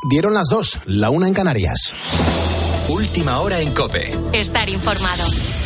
Dieron las 2, la 1 en Canarias. Última hora en COPE. Estar informado.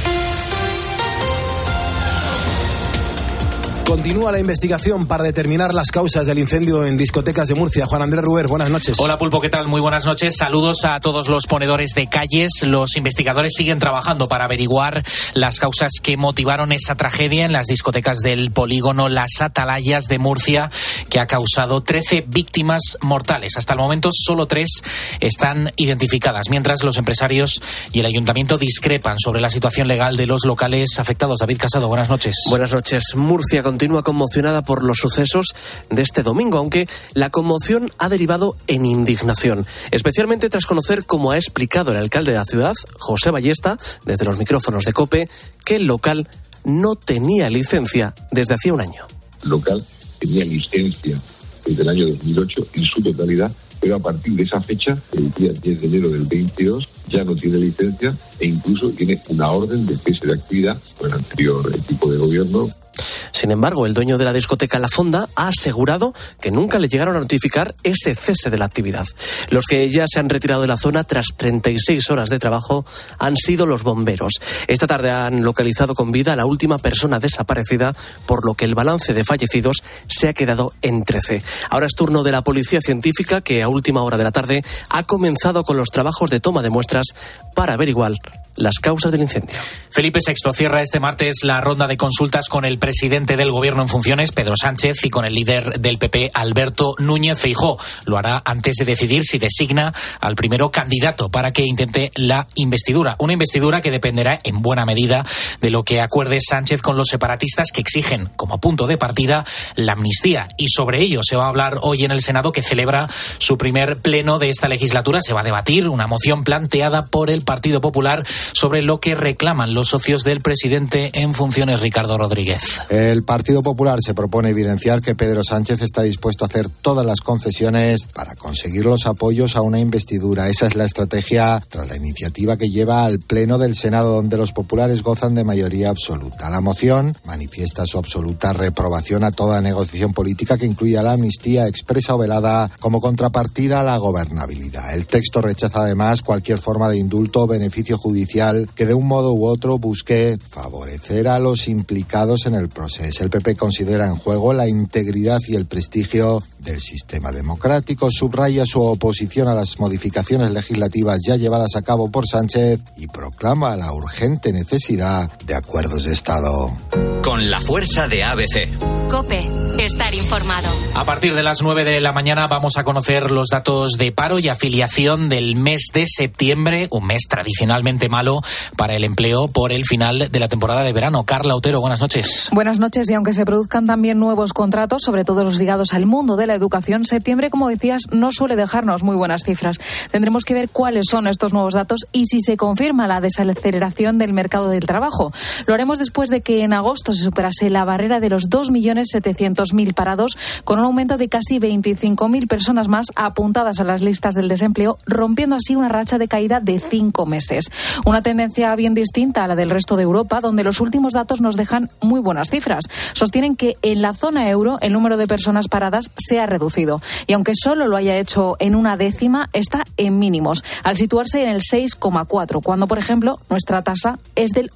Continúa la investigación para determinar las causas del incendio en discotecas de Murcia. Juan Andrés Ruber, buenas noches. Hola Pulpo, ¿qué tal? Muy buenas noches. Saludos a todos los ponedores de calles. Los investigadores siguen trabajando para averiguar las causas que motivaron esa tragedia en las discotecas del polígono Las Atalayas de Murcia, que ha causado 13 víctimas mortales. Hasta el momento solo 3 están identificadas, mientras los empresarios y el ayuntamiento discrepan sobre la situación legal de los locales afectados. David Casado, buenas noches. Buenas noches. Murcia continúa conmocionada por los sucesos de este domingo, aunque la conmoción ha derivado en indignación, especialmente tras conocer, como ha explicado el alcalde de la ciudad, José Ballesta, desde los micrófonos de COPE, que el local no tenía licencia desde hacía un año. El local tenía licencia desde el año 2008 en su totalidad, pero a partir de esa fecha, el día 10 de enero del 22, ya no tiene licencia e incluso tiene una orden de cese de actividad por el anterior equipo de gobierno. Sin embargo, el dueño de la discoteca La Fonda ha asegurado que nunca le llegaron a notificar ese cese de la actividad. Los que ya se han retirado de la zona tras 36 horas de trabajo han sido los bomberos. Esta tarde han localizado con vida a la última persona desaparecida, por lo que el balance de fallecidos se ha quedado en 13. Ahora es turno de la policía científica, que a última hora de la tarde ha comenzado con los trabajos de toma de muestras para averiguar las causas del incendio. Felipe VI cierra este martes la ronda de consultas con el presidente del Gobierno en funciones, Pedro Sánchez, y con el líder del PP, Alberto Núñez Feijóo. Lo hará antes de decidir si designa al primero candidato para que intente la investidura. Una investidura que dependerá en buena medida de lo que acuerde Sánchez con los separatistas, que exigen como punto de partida la amnistía. Y sobre ello se va a hablar hoy en el Senado, que celebra su primer pleno de esta legislatura. Se va a debatir una moción planteada por el Partido Popular sobre lo que reclaman los socios del presidente en funciones, Ricardo Rodríguez. El Partido Popular se propone evidenciar que Pedro Sánchez está dispuesto a hacer todas las concesiones para conseguir los apoyos a una investidura. Esa es la estrategia tras la iniciativa que lleva al Pleno del Senado, donde los populares gozan de mayoría absoluta. La moción manifiesta su absoluta reprobación a toda negociación política que incluya la amnistía expresa o velada como contrapartida a la gobernabilidad. El texto rechaza además cualquier forma de indulto o beneficio judicial que de un modo u otro busque favorecer a los implicados en el proceso. El PP considera en juego la integridad y el prestigio del sistema democrático, subraya su oposición a las modificaciones legislativas ya llevadas a cabo por Sánchez y proclama la urgente necesidad de acuerdos de Estado. Con la fuerza de ABC. COPE, estar informado. A partir de las 9 de la mañana vamos a conocer los datos de paro y afiliación del mes de septiembre, un mes tradicionalmente malo para el empleo por el final de la temporada de verano. Carla Otero, buenas noches. Buenas noches, y aunque se produzcan también nuevos contratos, sobre todo los ligados al mundo de la educación, septiembre, como decías, no suele dejarnos muy buenas cifras. Tendremos que ver cuáles son estos nuevos datos y si se confirma la desaceleración del mercado del trabajo. Lo haremos después de que en agosto se superase la barrera de los 2.700.000 parados, con un aumento de casi 25.000 personas más apuntadas a las listas del desempleo, rompiendo así una racha de caída de 5 meses. Una tendencia bien distinta a la del resto de Europa, donde los últimos datos nos dejan muy buenas cifras. Sostienen que en la zona euro el número de personas paradas se ha reducido, y aunque solo lo haya hecho en una décima, está en mínimos, al situarse en el 6,4, cuando, por ejemplo, nuestra tasa es del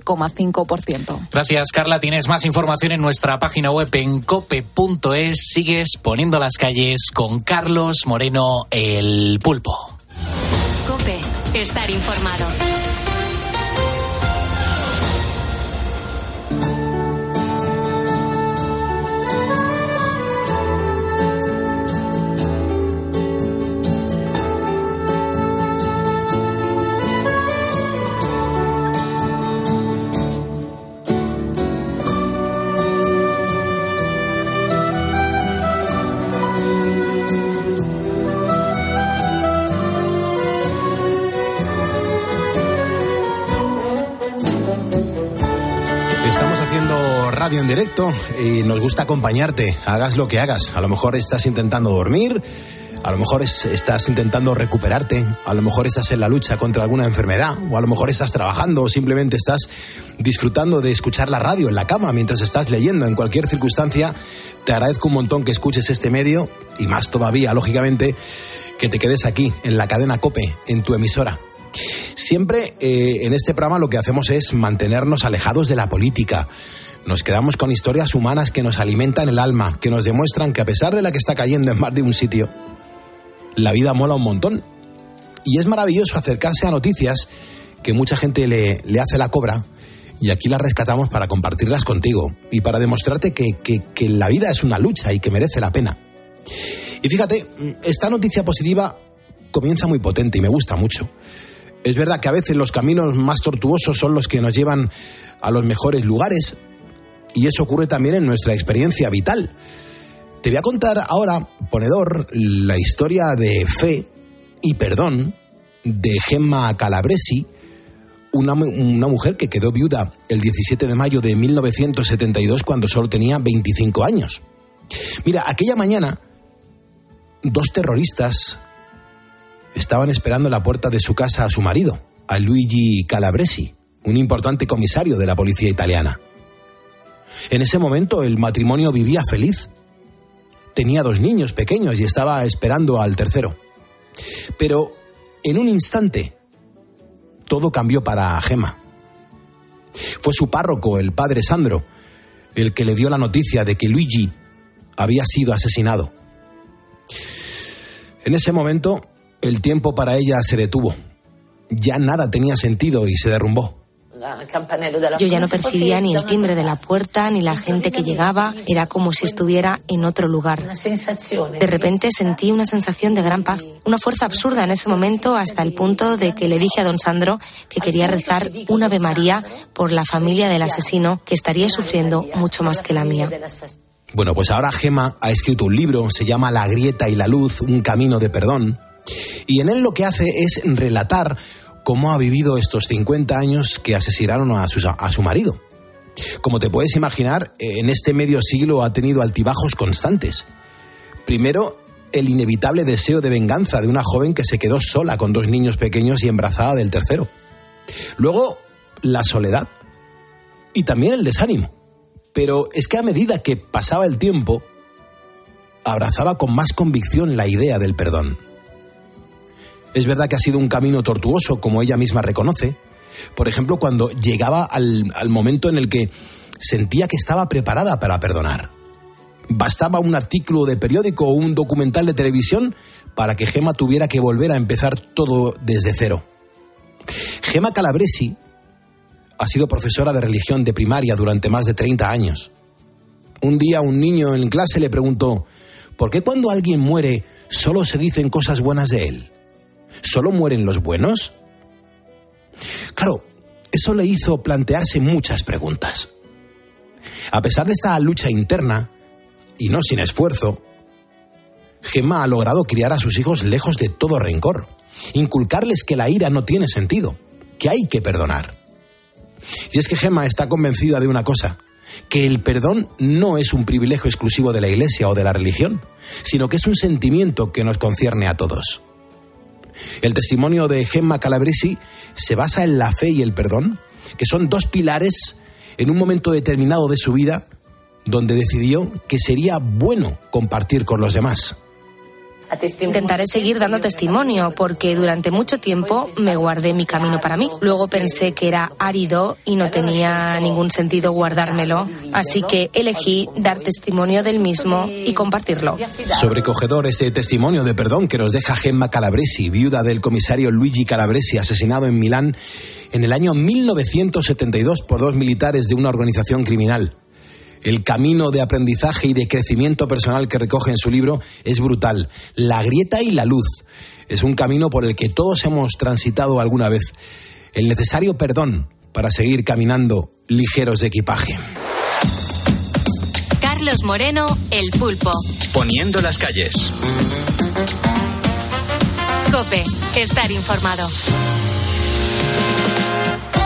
11,5%. Gracias, Carla. Tienes más información en nuestra página web en cope.es. Sigues poniendo las calles con Carlos Moreno, el Pulpo. COPE, estar informado. Radio en directo y nos gusta acompañarte, hagas lo que hagas. A lo mejor estás intentando dormir, a lo mejor estás intentando recuperarte, a lo mejor estás en la lucha contra alguna enfermedad, o a lo mejor estás trabajando o simplemente estás disfrutando de escuchar la radio en la cama mientras estás leyendo. En cualquier circunstancia, te agradezco un montón que escuches este medio, y más todavía, lógicamente, que te quedes aquí, en la cadena COPE, en tu emisora. Siempre en este programa lo que hacemos es mantenernos alejados de la política. Nos quedamos con historias humanas que nos alimentan el alma, que nos demuestran que a pesar de la que está cayendo en más de un sitio, la vida mola un montón. Y es maravilloso acercarse a noticias que mucha gente le hace la cobra, y aquí las rescatamos para compartirlas contigo y para demostrarte que la vida es una lucha y que merece la pena. Y fíjate, esta noticia positiva comienza muy potente y me gusta mucho. Es verdad que a veces los caminos más tortuosos son los que nos llevan a los mejores lugares, y eso ocurre también en nuestra experiencia vital. Te voy a contar ahora, ponedor, la historia de fe y perdón de Gemma Calabresi, una mujer que quedó viuda el 17 de mayo de 1972 cuando solo tenía 25 años. Mira, aquella mañana, 2 terroristas estaban esperando en la puerta de su casa a su marido, a Luigi Calabresi, un importante comisario de la policía italiana. En ese momento el matrimonio vivía feliz. Tenía 2 niños pequeños y estaba esperando al tercero. Pero en un instante todo cambió para Gemma. Fue su párroco, el padre Sandro, el que le dio la noticia de que Luigi había sido asesinado. En ese momento, el tiempo para ella se detuvo. Ya nada tenía sentido y se derrumbó. Yo ya no percibía ni el timbre de la puerta, ni la gente que llegaba. Era como si estuviera en otro lugar. De repente sentí una sensación de gran paz, una fuerza absurda en ese momento, hasta el punto de que le dije a don Sandro que quería rezar un Ave María por la familia del asesino, que estaría sufriendo mucho más que la mía. Bueno, pues ahora Gemma ha escrito un libro, se llama La grieta y la luz, un camino de perdón, y en él lo que hace es relatar cómo ha vivido estos 50 años que asesinaron a su marido. Como te puedes imaginar, en este medio siglo ha tenido altibajos constantes. Primero, el inevitable deseo de venganza de una joven que se quedó sola con 2 niños pequeños y embarazada del tercero. Luego, la soledad y también el desánimo. Pero es que a medida que pasaba el tiempo, abrazaba con más convicción la idea del perdón. Es verdad que ha sido un camino tortuoso, como ella misma reconoce. Por ejemplo, cuando llegaba al momento en el que sentía que estaba preparada para perdonar. Bastaba un artículo de periódico o un documental de televisión para que Gemma tuviera que volver a empezar todo desde cero. Gemma Calabresi ha sido profesora de religión de primaria durante más de 30 años. Un día un niño en clase le preguntó: ¿por qué cuando alguien muere solo se dicen cosas buenas de él? ¿Solo mueren los buenos? Claro, eso le hizo plantearse muchas preguntas. A pesar de esta lucha interna, y no sin esfuerzo, Gemma ha logrado criar a sus hijos lejos de todo rencor, inculcarles que la ira no tiene sentido, que hay que perdonar. Y es que Gemma está convencida de una cosa, que el perdón no es un privilegio exclusivo de la Iglesia o de la religión, sino que es un sentimiento que nos concierne a todos. El testimonio de Gemma Calabresi se basa en la fe y el perdón, que son 2 pilares en un momento determinado de su vida donde decidió que sería bueno compartir con los demás. Intentaré seguir dando testimonio, porque durante mucho tiempo me guardé mi camino para mí. Luego pensé que era árido y no tenía ningún sentido guardármelo. Así que elegí dar testimonio del mismo y compartirlo. Sobrecogedor ese testimonio de perdón que nos deja Gemma Calabresi, viuda del comisario Luigi Calabresi, asesinado en Milán en el año 1972 por 2 militares de una organización criminal. El camino de aprendizaje y de crecimiento personal que recoge en su libro es brutal. La grieta y la luz. Es un camino por el que todos hemos transitado alguna vez. El necesario perdón para seguir caminando ligeros de equipaje. Carlos Moreno, El Pulpo. Poniendo las calles. COPE, estar informado.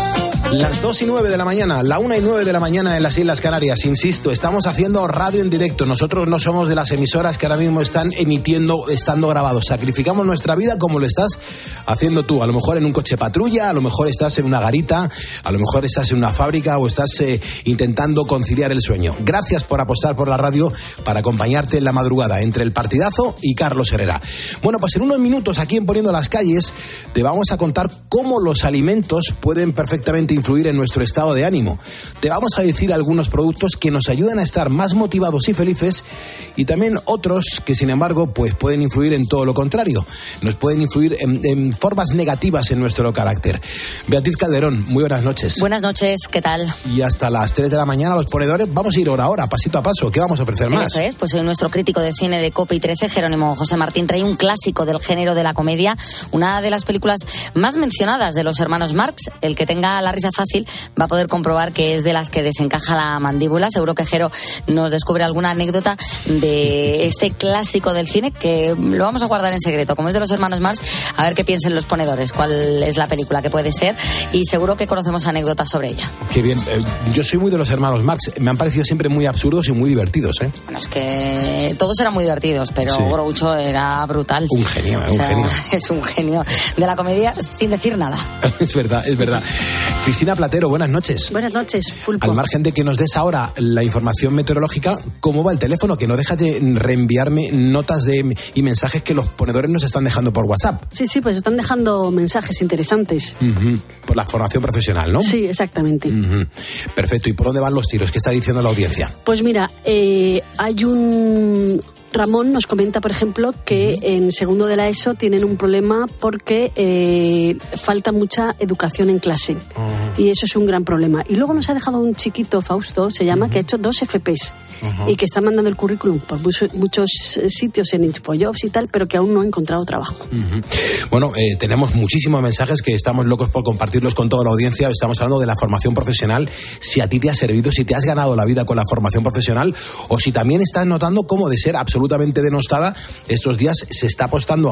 Las 2:09 de la mañana, la 1:09 de la mañana en las Islas Canarias. Insisto, estamos haciendo radio en directo. Nosotros no somos de las emisoras que ahora mismo están emitiendo, estando grabados. Sacrificamos nuestra vida como lo estás haciendo tú. A lo mejor en un coche patrulla, a lo mejor estás en una garita, a lo mejor estás en una fábrica o estás intentando conciliar el sueño. Gracias por apostar por la radio para acompañarte en la madrugada entre el partidazo y Carlos Herrera. Bueno, pues en unos minutos aquí en Poniendo las Calles te vamos a contar cómo los alimentos pueden perfectamente influir en nuestro estado de ánimo. Te vamos a decir algunos productos que nos ayudan a estar más motivados y felices y también otros que, sin embargo, pues pueden influir en todo lo contrario. Nos pueden influir en formas negativas en nuestro carácter. Beatriz Calderón, muy buenas noches. Buenas noches, ¿qué tal? Y hasta las 3 de la mañana los ponedores vamos a ir hora a hora, pasito a paso. ¿Qué vamos a ofrecer más? Eso es, pues nuestro crítico de cine de COPE y 13, Jerónimo José Martín, trae un clásico del género de la comedia, una de las películas más mencionadas de los hermanos Marx. El que tenga la risa fácil va a poder comprobar que es de las que desencaja la mandíbula. Seguro que Jero nos descubre alguna anécdota de este clásico del cine que lo vamos a guardar en secreto. Como es de los hermanos Marx, a ver qué piensen los ponedores, cuál es la película que puede ser, y seguro que conocemos anécdotas sobre ella. Qué bien. Yo soy muy de los hermanos Marx. Me han parecido siempre muy absurdos y muy divertidos, ¿eh? Bueno, es que todos eran muy divertidos, pero sí. Groucho era brutal. Un genio, un genio. Es un genio de la comedia sin decir nada. Es verdad, es verdad. Cristina Platero, buenas noches. Buenas noches, Pulpo. Al margen de que nos des ahora la información meteorológica, ¿cómo va el teléfono? Que no dejas de reenviarme notas y mensajes que los ponedores nos están dejando por WhatsApp. Sí, pues están dejando mensajes interesantes. Por la formación profesional, ¿no? Sí, exactamente. Perfecto. ¿Y por dónde van los tiros? ¿Qué está diciendo la audiencia? Pues mira, hay un... Ramón nos comenta, por ejemplo, que en segundo de la ESO tienen un problema porque falta mucha educación en clase. Y eso es un gran problema. Y luego nos ha dejado un chiquito, Fausto, se llama, que ha hecho 2 FPs y que está mandando el currículum por muchos sitios en InfoJobs y tal, pero que aún no ha encontrado trabajo. Bueno, tenemos muchísimos mensajes que estamos locos por compartirlos con toda la audiencia. Estamos hablando de la formación profesional, si a ti te ha servido, si te has ganado la vida con la formación profesional o si también estás notando cómo de ser absolutamente denostada, estos días se está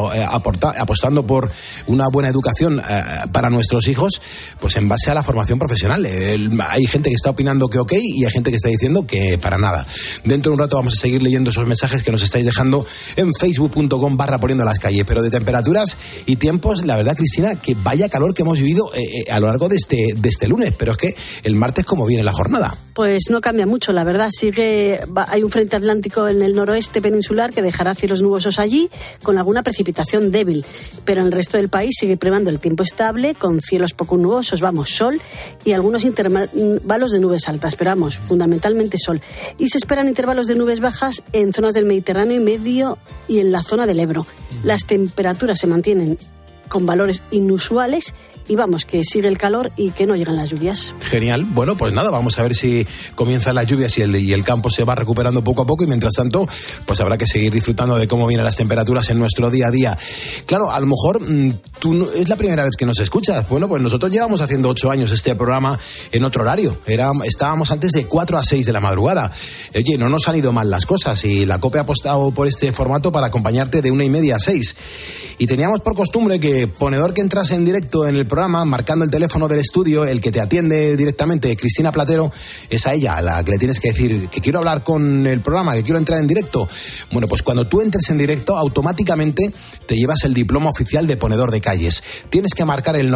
apostando por una buena educación para nuestros hijos, pues en base a la formación profesional. Hay gente que está opinando que ok y hay gente que está diciendo que para nada. Dentro de un rato vamos a seguir leyendo esos mensajes que nos estáis dejando en facebook.com/poniendo las calles, pero de temperaturas y tiempos, la verdad, Cristina, que vaya calor que hemos vivido a lo largo de este lunes, pero es que el martes, ¿cómo viene la jornada? Pues no cambia mucho, la verdad. Hay un frente atlántico en el noroeste peninsular que dejará cielos nubosos allí con alguna precipitación débil, pero en el resto del país sigue prevando el tiempo estable con cielos poco nubosos, sol y algunos intervalos de nubes altas, pero fundamentalmente sol. Y se esperan intervalos de nubes bajas en zonas del Mediterráneo y medio y en la zona del Ebro. Las temperaturas se mantienen con valores inusuales y que sigue el calor y que no llegan las lluvias. Genial. Bueno, pues nada, vamos a ver si comienzan las lluvias y el campo se va recuperando poco a poco y mientras tanto, pues habrá que seguir disfrutando de cómo vienen las temperaturas en nuestro día a día. Claro, a lo mejor tú es la primera vez que nos escuchas. Bueno, pues nosotros llevamos haciendo 8 años este programa en otro horario. Estábamos antes de 4 a 6 de la madrugada. Oye, no nos han ido mal las cosas y la COPE ha apostado por este formato para acompañarte de 1:30 a 6. Y teníamos por costumbre que ponedor que entrase en directo en el programa, marcando el teléfono del estudio, el que te atiende directamente, Cristina Platero, es a ella a la que le tienes que decir que quiero hablar con el programa, que quiero entrar en directo. Bueno, pues cuando tú entres en directo, automáticamente te llevas el diploma oficial de ponedor de calles. Tienes que marcar el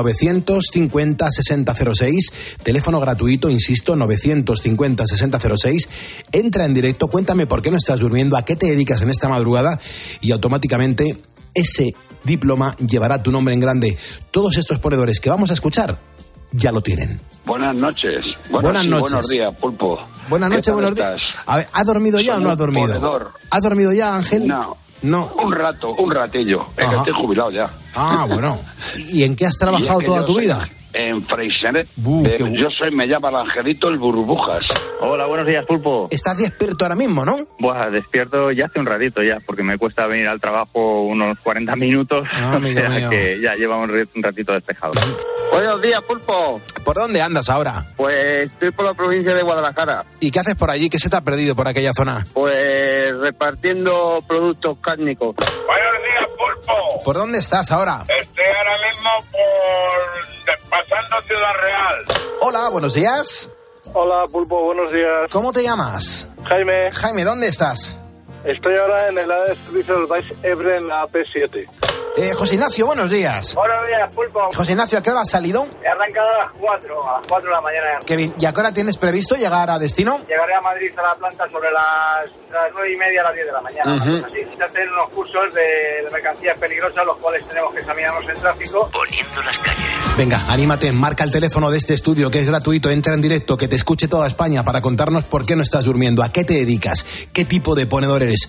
950-6006, teléfono gratuito, insisto, 950-6006. Entra en directo, cuéntame por qué no estás durmiendo, a qué te dedicas en esta madrugada y automáticamente ese diploma llevará tu nombre en grande. Todos estos ponedores que vamos a escuchar ya lo tienen. Buenas noches. Buenas noches. Buenos días, Pulpo. Buenas noches, buenos días. A ver, ¿ha dormido ya o no ha dormido? Ponedor. ¿Ha dormido ya, Ángel? No. Un ratillo. Es que estoy jubilado ya. Bueno. ¿Y en qué has trabajado toda tu vida? En Freixenet. Me llama el Angelito el Burbujas. Hola, buenos días, Pulpo. ¿Estás despierto ahora mismo, no? Buah, despierto ya hace un ratito ya, porque me cuesta venir al trabajo unos 40 minutos. Que ya llevamos un ratito despejado. Buenos días, Pulpo. ¿Por dónde andas ahora? Pues estoy por la provincia de Guadalajara. ¿Y qué haces por allí? ¿Qué se te ha perdido por aquella zona? Pues repartiendo productos cárnicos. Buenos días, Pulpo. ¿Por dónde estás ahora? Estoy ahora mismo pasando Ciudad Real. Hola, buenos días. Hola, Pulpo, buenos días. ¿Cómo te llamas? Jaime. Jaime, ¿dónde estás? Estoy ahora en el área de servicio del Baix Ebre en la P7. José Ignacio, buenos días. Buenos días, Pulpo. José Ignacio, ¿a qué hora has salido? He arrancado a las 4 de la mañana. Qué bien. ¿Y a qué hora tienes previsto llegar a destino? Llegaré a Madrid a la planta sobre las 9:30 a las 10 de la mañana. Así, se hacen unos cursos de mercancías peligrosas, los cuales tenemos que examinarnos en tráfico. Poniendo las calles. Venga, anímate, marca el teléfono de este estudio que es gratuito, entra en directo, que te escuche toda España para contarnos por qué no estás durmiendo, a qué te dedicas, qué tipo de ponedor eres.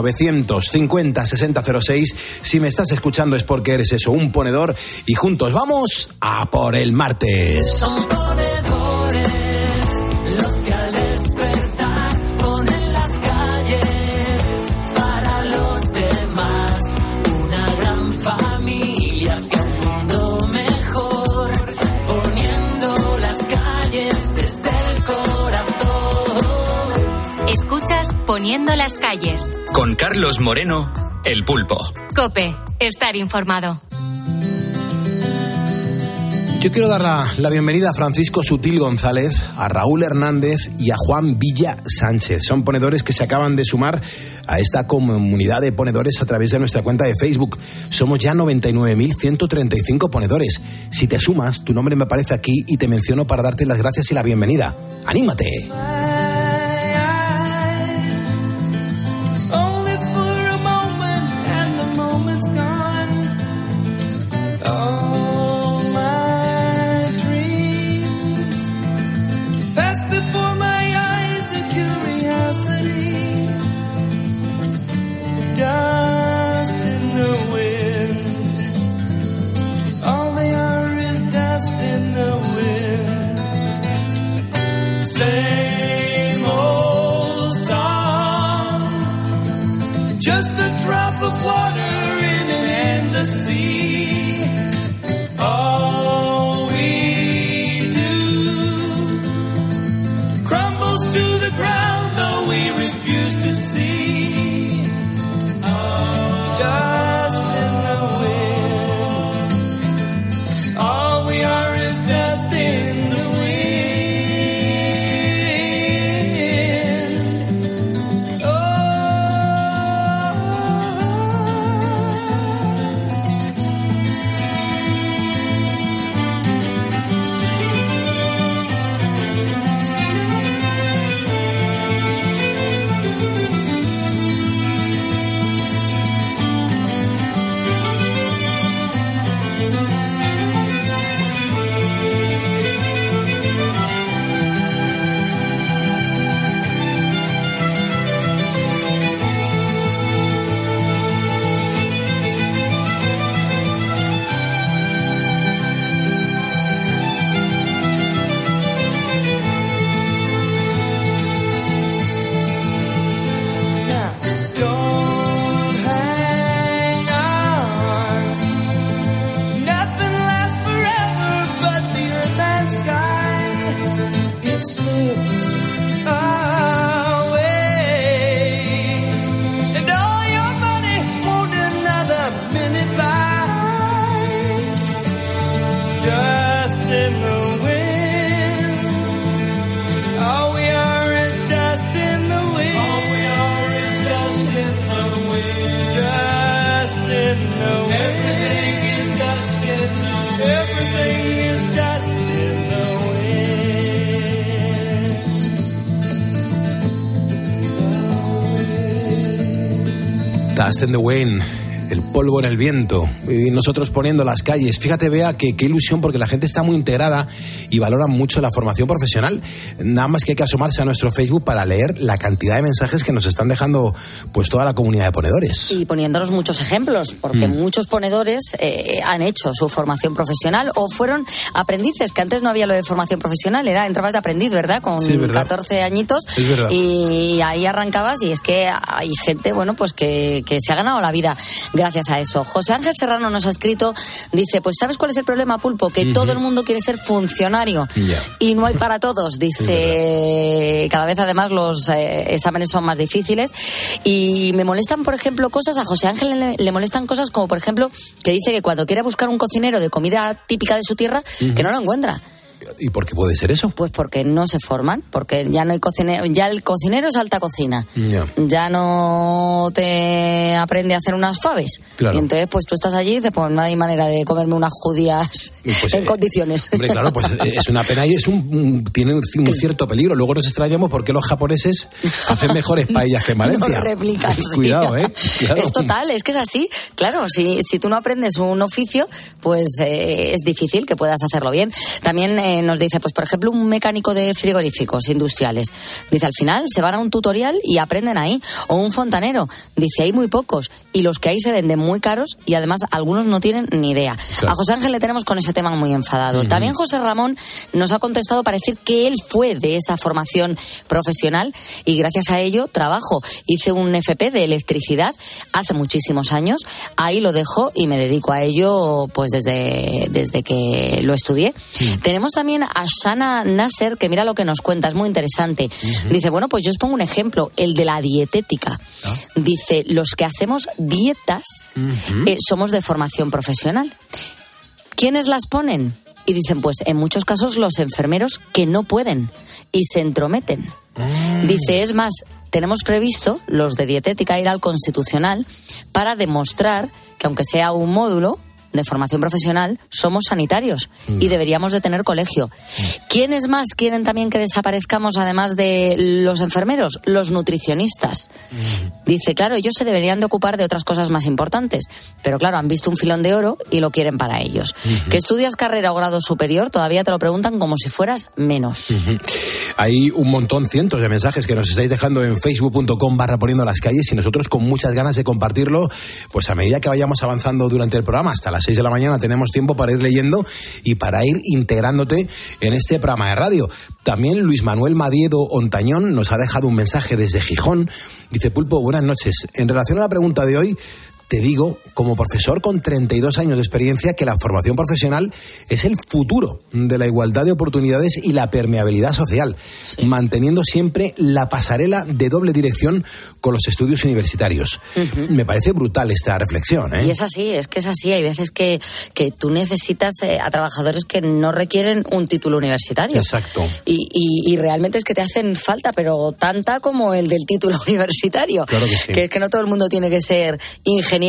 950-6006. Si me estás escuchando es porque eres eso, un ponedor, y juntos vamos a por el martes. Son ponedores los que al despertar ponen las calles para los demás. Una gran familia hacia un mundo mejor, poniendo las calles desde el corazón. Escuchas Poniendo las calles. Con Carlos Moreno, El Pulpo. COPE. Estar informado. Yo quiero dar la bienvenida a Francisco Sutil González, a Raúl Hernández y a Juan Villa Sánchez. Son ponedores que se acaban de sumar a esta comunidad de ponedores a través de nuestra cuenta de Facebook. Somos ya 99.135 ponedores. Si te sumas, tu nombre me aparece aquí y te menciono para darte las gracias y la bienvenida. ¡Anímate! Dust in the wind. All they are is dust in the wind. Same old song. Just a drop of water in an endless sea. All we do crumbles to the ground, though we refuse to see. Dust in the wind. All we are is dust in the wind. Dust in the wind, el polvo en el viento, y nosotros poniendo las calles. Fíjate, Bea, qué ilusión, porque la gente está muy integrada y valora mucho la formación profesional. Nada más que hay que asomarse a nuestro Facebook para leer la cantidad de mensajes que nos están dejando pues toda la comunidad de ponedores. Y poniéndonos muchos ejemplos, porque muchos ponedores han hecho su formación profesional o fueron aprendices, que antes no había lo de formación profesional, entrabas de aprendiz, ¿verdad? Con 14 añitos y ahí arrancabas, y es que hay gente, bueno, pues que se ha ganado la vida gracias a eso. José Ángel Serrano nos ha escrito, dice, pues ¿sabes cuál es el problema, Pulpo? Que todo el mundo quiere ser funcionario y no hay para todos. Dice, cada vez además los exámenes son más difíciles y me molestan, por ejemplo, cosas, a José Ángel le molestan cosas como, por ejemplo, que dice que cuando quiere buscar un cocinero de comida típica de su tierra, que no lo encuentra. ¿Y por qué puede ser eso? Pues porque no se forman, porque ya no hay cocinero, ya el cocinero es alta cocina. Ya no te aprende a hacer unas faves. Claro. Y entonces pues tú estás allí y dices, pues no hay manera de comerme unas judías pues, en condiciones. Hombre, claro, pues es una pena y tiene un cierto peligro. Luego nos extrañamos porque los japoneses hacen mejores paellas que en Valencia. No replicas, Cuidado, Claro. Es total, es que es así. Claro, si tú no aprendes un oficio, pues es difícil que puedas hacerlo bien. También nos dice, pues por ejemplo, un mecánico de frigoríficos industriales. Dice, al final se van a un tutorial y aprenden ahí. O un fontanero. Dice, hay muy pocos. Y los que hay se venden muy caros y además algunos no tienen ni idea. Claro. A José Ángel le tenemos con ese tema muy enfadado. También José Ramón nos ha contestado para decir que él fue de esa formación profesional y gracias a ello trabajo. Hice un FP de electricidad hace muchísimos años. Ahí lo dejo y me dedico a ello pues desde que lo estudié. Tenemos también a Shana Nasser, que mira lo que nos cuenta, es muy interesante. Dice, bueno, pues yo os pongo un ejemplo, el de la dietética. Dice, los que hacemos dietas somos de formación profesional. ¿Quiénes las ponen? Y dicen, pues en muchos casos los enfermeros que no pueden y se entrometen. Dice, es más, tenemos previsto, los de dietética, ir al Constitucional para demostrar que aunque sea un módulo de formación profesional, somos sanitarios y deberíamos de tener colegio. ¿Quiénes más quieren también que desaparezcamos además de los enfermeros? Los nutricionistas. Dice, claro, ellos se deberían de ocupar de otras cosas más importantes, pero claro, han visto un filón de oro y lo quieren para ellos. ¿Que estudias carrera o grado superior? Todavía te lo preguntan como si fueras menos. Hay un montón, cientos de mensajes que nos estáis dejando en facebook.com/poniendo las calles y nosotros con muchas ganas de compartirlo, pues a medida que vayamos avanzando durante el programa, hasta las 6 de la mañana tenemos tiempo para ir leyendo y para ir integrándote en este programa de radio. También Luis Manuel Madiedo Ontañón nos ha dejado un mensaje desde Gijón. Dice, Pulpo, buenas noches. En relación a la pregunta de hoy, te digo, como profesor con 32 años de experiencia, que la formación profesional es el futuro de la igualdad de oportunidades y la permeabilidad social, manteniendo siempre la pasarela de doble dirección con los estudios universitarios. Me parece brutal esta reflexión, ¿eh? Y es así, es que es así. Hay veces que tú necesitas a trabajadores que no requieren un título universitario. Exacto. Y realmente es que te hacen falta, pero tanta como el del título universitario. Claro que sí. Que es que no todo el mundo tiene que ser ingeniero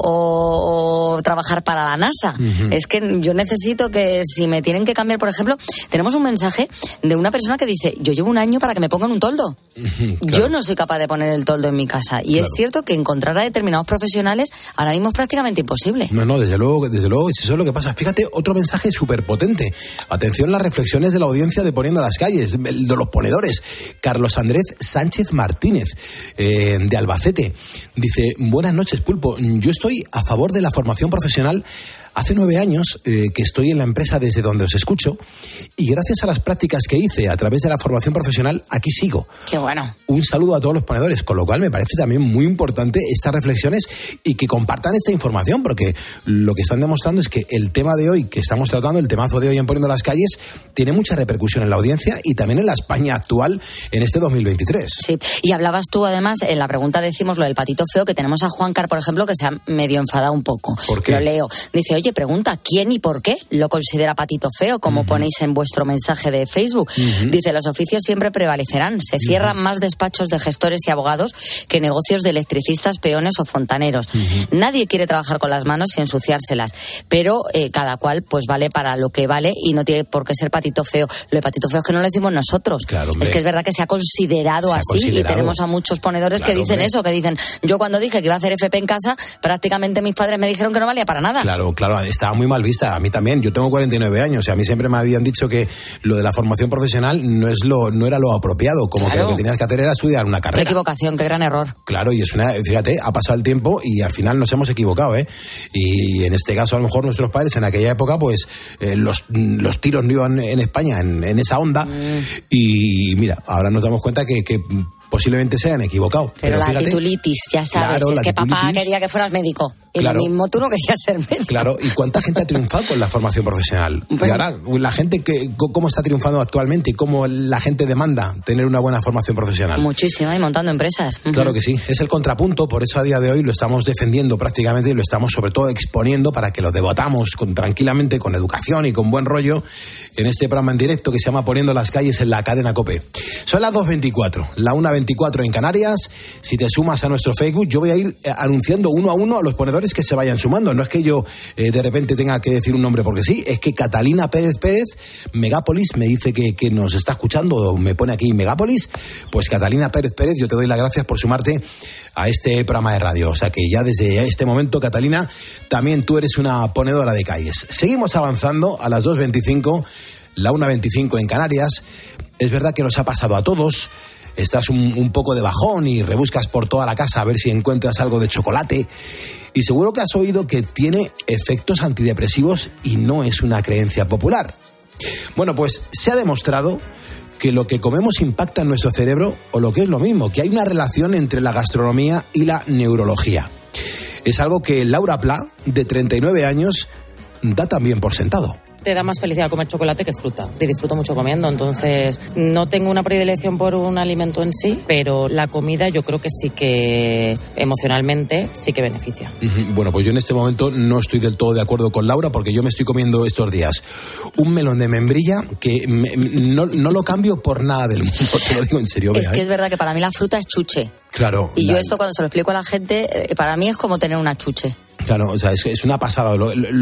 o trabajar para la NASA. Es que yo necesito que si me tienen que cambiar, por ejemplo, tenemos un mensaje de una persona que dice, yo llevo un año para que me pongan un toldo. Yo no soy capaz de poner el toldo en mi casa. Y es cierto que encontrar a determinados profesionales ahora mismo es prácticamente imposible. No, desde luego, eso es lo que pasa. Fíjate, otro mensaje súper potente. Atención, las reflexiones de la audiencia de Poniendo las Calles, de los ponedores. Carlos Andrés Sánchez Martínez, de Albacete. Dice, buenas noches, Pulpo. Yo estoy a favor de la formación profesional. Hace 9 años que estoy en la empresa desde donde os escucho y gracias a las prácticas que hice a través de la formación profesional, aquí sigo. Qué bueno. Un saludo a todos los ponedores, con lo cual me parece también muy importante estas reflexiones y que compartan esta información, porque lo que están demostrando es que el tema de hoy que estamos tratando, el temazo de hoy en Poniendo las Calles, tiene mucha repercusión en la audiencia y también en la España actual en este 2023. Sí, y hablabas tú además, en la pregunta decimos lo del patito feo, que tenemos a Juancar, por ejemplo, que se ha medio enfadado un poco. ¿Por qué? Lo leo. Dice, oye, pregunta, ¿quién y por qué lo considera patito feo? Como ponéis en vuestro mensaje de Facebook. Dice, los oficios siempre prevalecerán. Se cierran más despachos de gestores y abogados que negocios de electricistas, peones o fontaneros. Nadie quiere trabajar con las manos sin ensuciárselas, pero cada cual pues vale para lo que vale y no tiene por qué ser patito feo. Lo de patito feo es que no lo decimos nosotros. Claro, es que es verdad que se ha considerado así y tenemos a muchos ponedores que dicen eso, que dicen, yo cuando dije que iba a hacer FP en casa, prácticamente mis padres me dijeron que no valía para nada. Claro, estaba muy mal vista. A mí también. Yo tengo 49 años y a mí siempre me habían dicho que lo de la formación profesional no era lo apropiado, como que lo que tenías que hacer era estudiar una carrera. Qué equivocación, qué gran error. Claro, y fíjate, ha pasado el tiempo y al final nos hemos equivocado, ¿eh? Y en este caso a lo mejor nuestros padres en aquella época pues los tiros no iban en España en esa onda y mira, ahora nos damos cuenta que posiblemente se hayan equivocado. Pero la fíjate, titulitis, ya sabes, claro, es que papá quería que fueras médico. Y claro, lo mismo tú no querías ser médico. Claro, ¿y cuánta gente ha triunfado con la formación profesional? Bueno. Y ahora, la gente, ¿cómo está triunfando actualmente y cómo la gente demanda tener una buena formación profesional? Muchísimo, y montando empresas. Claro que sí, es el contrapunto, por eso a día de hoy lo estamos defendiendo prácticamente y lo estamos sobre todo exponiendo para que lo debatamos tranquilamente, con educación y con buen rollo en este programa en directo que se llama Poniendo las calles en la cadena COPE. Son las 2:24, la 1:24 en Canarias. Si te sumas a nuestro Facebook, yo voy a ir anunciando uno a uno a los ponedores que se vayan sumando. No es que yo de repente tenga que decir un nombre porque sí, es que Catalina Pérez Pérez, Megápolis, me dice que nos está escuchando, me pone aquí Megápolis. Pues Catalina Pérez Pérez, yo te doy las gracias por sumarte a este programa de radio. O sea que ya desde este momento, Catalina, también tú eres una ponedora de calles. Seguimos avanzando a las 2:25, la 1:25 en Canarias. Es verdad que nos ha pasado a todos. Estás un poco de bajón y rebuscas por toda la casa a ver si encuentras algo de chocolate. Y seguro que has oído que tiene efectos antidepresivos y no es una creencia popular. Bueno, pues se ha demostrado que lo que comemos impacta en nuestro cerebro, o lo que es lo mismo, que hay una relación entre la gastronomía y la neurología. Es algo que Laura Pla, de 39 años, da también por sentado. Te da más felicidad comer chocolate que fruta. Y disfruto mucho comiendo, entonces no tengo una predilección por un alimento en sí, pero la comida yo creo que sí que emocionalmente sí que beneficia. Bueno, pues yo en este momento no estoy del todo de acuerdo con Laura, porque yo me estoy comiendo estos días un melón de membrilla que no lo cambio por nada del mundo, te lo digo en serio. Es que es verdad que para mí la fruta es chuche. Claro. Y yo esto cuando se lo explico a la gente, para mí es como tener una chuche. Claro, o sea, es una pasada.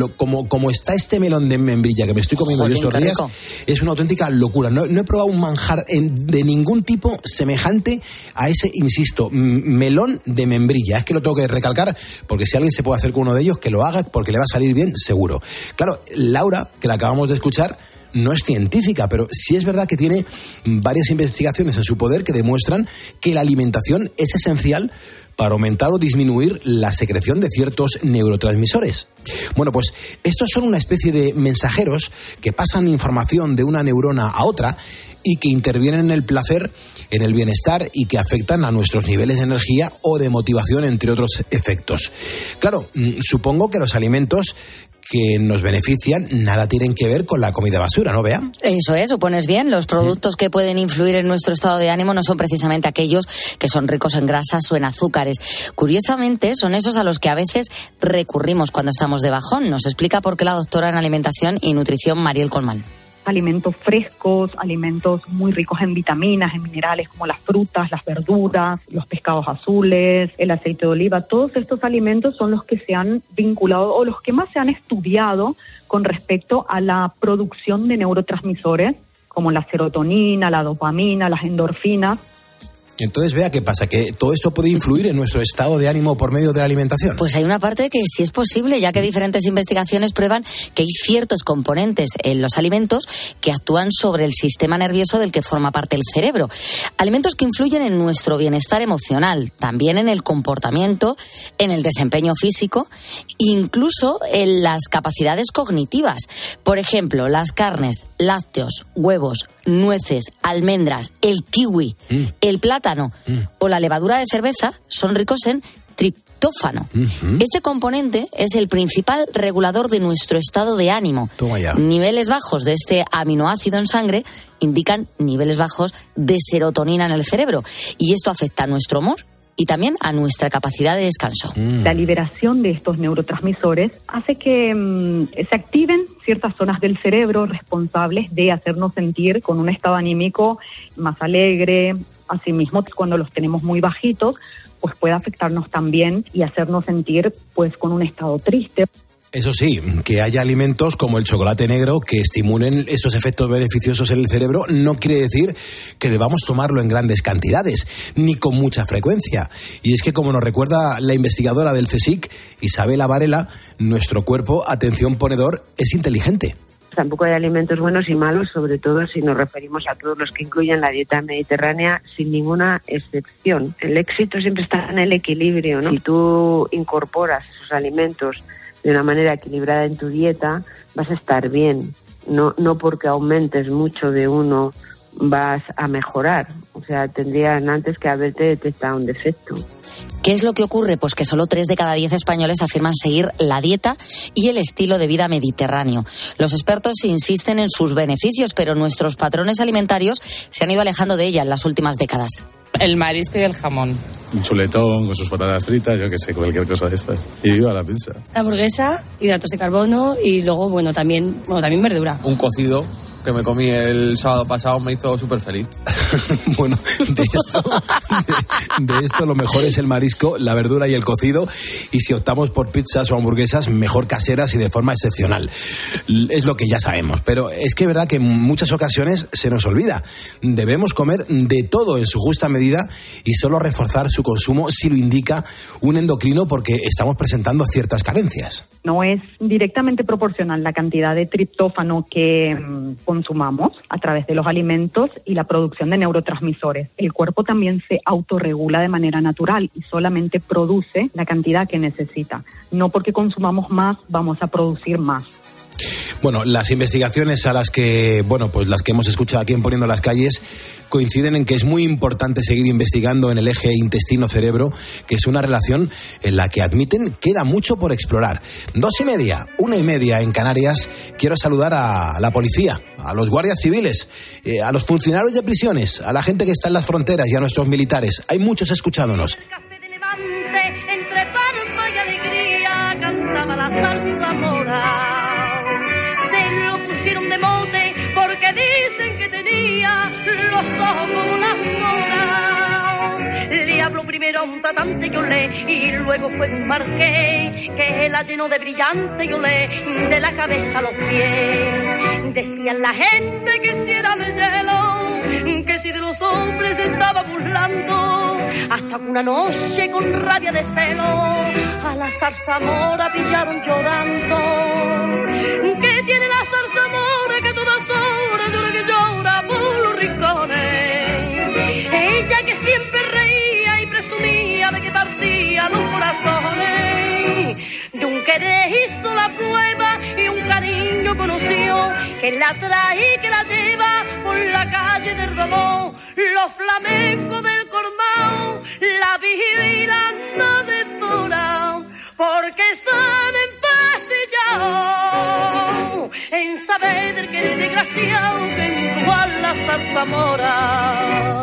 Como está este melón de membrilla que me estoy comiendo yo estos días, es una auténtica locura. No he probado un manjar de ningún tipo semejante a ese, insisto, melón de membrilla. Es que lo tengo que recalcar, porque si alguien se puede hacer con uno de ellos, que lo haga, porque le va a salir bien, seguro. Claro, Laura, que la acabamos de escuchar, no es científica, pero sí es verdad que tiene varias investigaciones en su poder que demuestran que la alimentación es esencial para aumentar o disminuir la secreción de ciertos neurotransmisores. Bueno, pues estos son una especie de mensajeros que pasan información de una neurona a otra y que intervienen en el placer, en el bienestar y que afectan a nuestros niveles de energía o de motivación, entre otros efectos. Claro, supongo que los alimentos que nos benefician nada tienen que ver con la comida basura, ¿no, Bea? Eso es, supones bien. Los productos que pueden influir en nuestro estado de ánimo no son precisamente aquellos que son ricos en grasas o en azúcares. Curiosamente, son esos a los que a veces recurrimos cuando estamos de bajón. Nos explica por qué la doctora en alimentación y nutrición Mariel Colmán. Alimentos frescos, alimentos muy ricos en vitaminas, en minerales como las frutas, las verduras, los pescados azules, el aceite de oliva. Todos estos alimentos son los que se han vinculado o los que más se han estudiado con respecto a la producción de neurotransmisores como la serotonina, la dopamina, las endorfinas. Entonces, Vea, ¿qué pasa? ¿Que todo esto puede influir en nuestro estado de ánimo por medio de la alimentación? Pues hay una parte que sí es posible, ya que diferentes investigaciones prueban que hay ciertos componentes en los alimentos que actúan sobre el sistema nervioso del que forma parte el cerebro. Alimentos que influyen en nuestro bienestar emocional, también en el comportamiento, en el desempeño físico, incluso en las capacidades cognitivas. Por ejemplo, las carnes, lácteos, huevos, nueces, almendras, el kiwi, el plátano o la levadura de cerveza son ricos en triptófano. Este componente es el principal regulador de nuestro estado de ánimo. Niveles bajos de este aminoácido en sangre indican niveles bajos de serotonina en el cerebro y esto afecta a nuestro humor y también a nuestra capacidad de descanso. La liberación de estos neurotransmisores hace que se activen ciertas zonas del cerebro responsables de hacernos sentir con un estado anímico más alegre. Asimismo, cuando los tenemos muy bajitos, pues puede afectarnos también y hacernos sentir pues con un estado triste. Eso sí, que haya alimentos como el chocolate negro que estimulen esos efectos beneficiosos en el cerebro no quiere decir que debamos tomarlo en grandes cantidades, ni con mucha frecuencia. Y es que, como nos recuerda la investigadora del CSIC, Isabela Varela, nuestro cuerpo, atención ponedor, es inteligente. Tampoco hay alimentos buenos y malos, sobre todo si nos referimos a todos los que incluyen la dieta mediterránea, sin ninguna excepción. El éxito siempre está en el equilibrio, ¿no? Si tú incorporas esos alimentos de una manera equilibrada en tu dieta, vas a estar bien. No porque aumentes mucho de uno vas a mejorar. O sea, tendrían antes que haberte detectado un defecto. ¿Qué es lo que ocurre? Pues que solo 3 de cada 10 españoles afirman seguir la dieta y el estilo de vida mediterráneo. Los expertos insisten en sus beneficios, pero nuestros patrones alimentarios se han ido alejando de ella en las últimas décadas. El marisco y el jamón. Un chuletón con sus patatas fritas, yo que sé, cualquier cosa de estas. Y viva la pizza. La hamburguesa, hidratos de carbono y luego, también verdura. Un cocido que me comí el sábado pasado me hizo súper feliz. Bueno, de esto lo mejor es el marisco, la verdura y el cocido, y si optamos por pizzas o hamburguesas, mejor caseras y de forma excepcional. Es lo que ya sabemos, pero es que es verdad que en muchas ocasiones se nos olvida. Debemos comer de todo en su justa medida y solo reforzar su consumo si lo indica un endocrino, porque estamos presentando ciertas carencias. No es directamente proporcional la cantidad de triptófano que consumamos a través de los alimentos y la producción de neurotransmisores. El cuerpo también se autorregula de manera natural y solamente produce la cantidad que necesita. No porque consumamos más vamos a producir más. Bueno, las investigaciones a las que, las que hemos escuchado aquí en Poniendo las Calles coinciden en que es muy importante seguir investigando en el eje intestino-cerebro, que es una relación en la que admiten queda mucho por explorar. 2:30, 1:30 en Canarias. Quiero saludar a la policía, a los guardias civiles, a los funcionarios de prisiones, a la gente que está en las fronteras y a nuestros militares. Hay muchos escuchándonos. Entre parma y alegría cantaba la zarzamora. Se lo pusieron de mote porque dicen que tenía los ojos como una mora. Le habló primero a un tratante que olé y luego fue un marqués que la llenó de brillante y olé de la cabeza a los pies. Decían la gente que si era de hielo, que si de los hombres se estaba burlando, hasta que una noche con rabia de celo a la zarzamora pillaron llorando. ¿Qué tiene la zarzamora que a todas horas llora que llora por los rincones? Ella que siempre reía y presumía de que partía los corazones. De un querer hizo la prueba y un cariño conoció, que la trae y que la lleva por la calle del Romón. Los flamencos del Cormao la vigilan no desdora, porque están empastillados en saber del querer desgraciado que igual la zarzamora.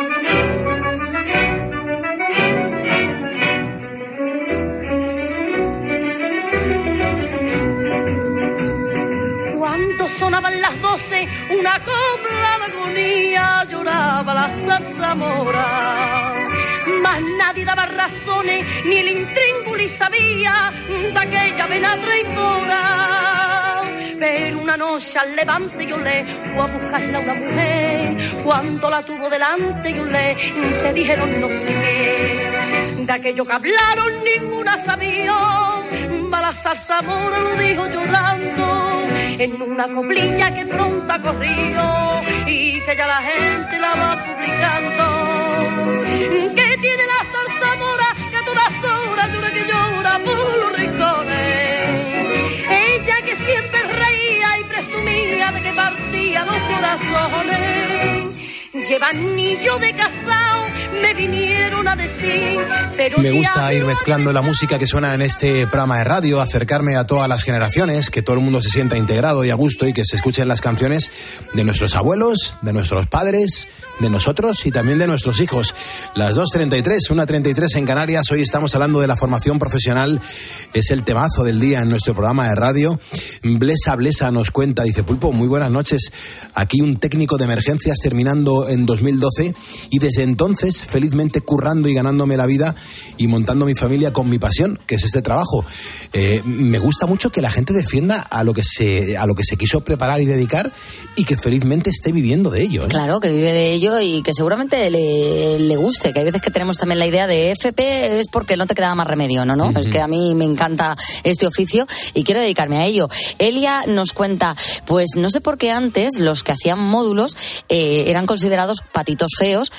Cuando sonaban las 12, una copla de agonía lloraba la zarzamora. Mas nadie daba razones, ni el intríngulis sabía de aquella vena traidora. Pero una noche al levante yo le fue a buscarla una mujer. Cuando la tuvo delante yo le se dijeron no sé qué. De aquello que hablaron ninguna sabía, la zarzamora lo dijo llorando en una coplilla que pronto ha corrido y que ya la gente la va publicando. ¿Qué tiene la zarzamora que a todas horas llora que llora por los rincones? Ella que siempre reía y presumía de que partía los corazones. Lleva anillo de casao, me vinieron a decir, pero me gusta ir mezclando la música que suena en este programa de radio, acercarme a todas las generaciones, que todo el mundo se sienta integrado y a gusto y que se escuchen las canciones de nuestros abuelos, de nuestros padres, de nosotros y también de nuestros hijos. Las 2:33, 1:33 en Canarias. Hoy estamos hablando de la formación profesional. Es el temazo del día en nuestro programa de radio. Blesa nos cuenta, dice: Pulpo, muy buenas noches. Aquí un técnico de emergencias terminando en 2012 y desde entonces felizmente currando y ganándome la vida y montando mi familia con mi pasión, que es este trabajo. Me gusta mucho que la gente defienda a lo que se quiso preparar y dedicar y que felizmente esté viviendo de ello, ¿eh? Claro, que vive de ello y que seguramente le guste, que hay veces que tenemos también la idea de FP es porque no te quedaba más remedio, ¿no? Uh-huh. Es que a mí me encanta este oficio y quiero dedicarme a ello. Elia nos cuenta, pues no sé por qué antes los que hacían módulos eran considerados patitos feos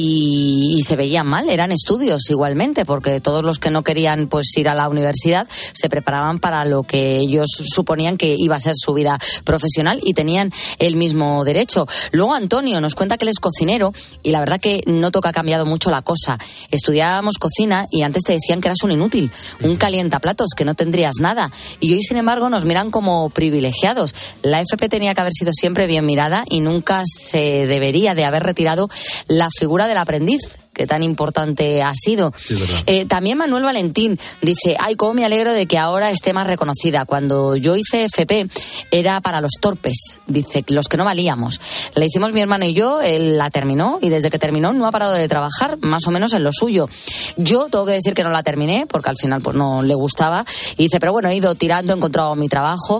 y se veían mal, eran estudios igualmente, porque todos los que no querían pues ir a la universidad se preparaban para lo que ellos suponían que iba a ser su vida profesional y tenían el mismo derecho. Luego Antonio nos cuenta que él es cocinero y la verdad que noto que ha cambiado mucho la cosa. Estudiábamos cocina y antes te decían que eras un inútil, un calientaplatos, que no tendrías nada. Y hoy, sin embargo, nos miran como privilegiados. La FP tenía que haber sido siempre bien mirada y nunca se debería de haber retirado la figura del aprendiz, que tan importante ha sido. Sí, también Manuel Valentín dice, ay, cómo me alegro de que ahora esté más reconocida. Cuando yo hice FP era para los torpes, dice, los que no valíamos. La hicimos mi hermano y yo, él la terminó y desde que terminó no ha parado de trabajar, más o menos en lo suyo. Yo tengo que decir que no la terminé porque al final pues no le gustaba. Y dice, pero bueno, he ido tirando, he encontrado mi trabajo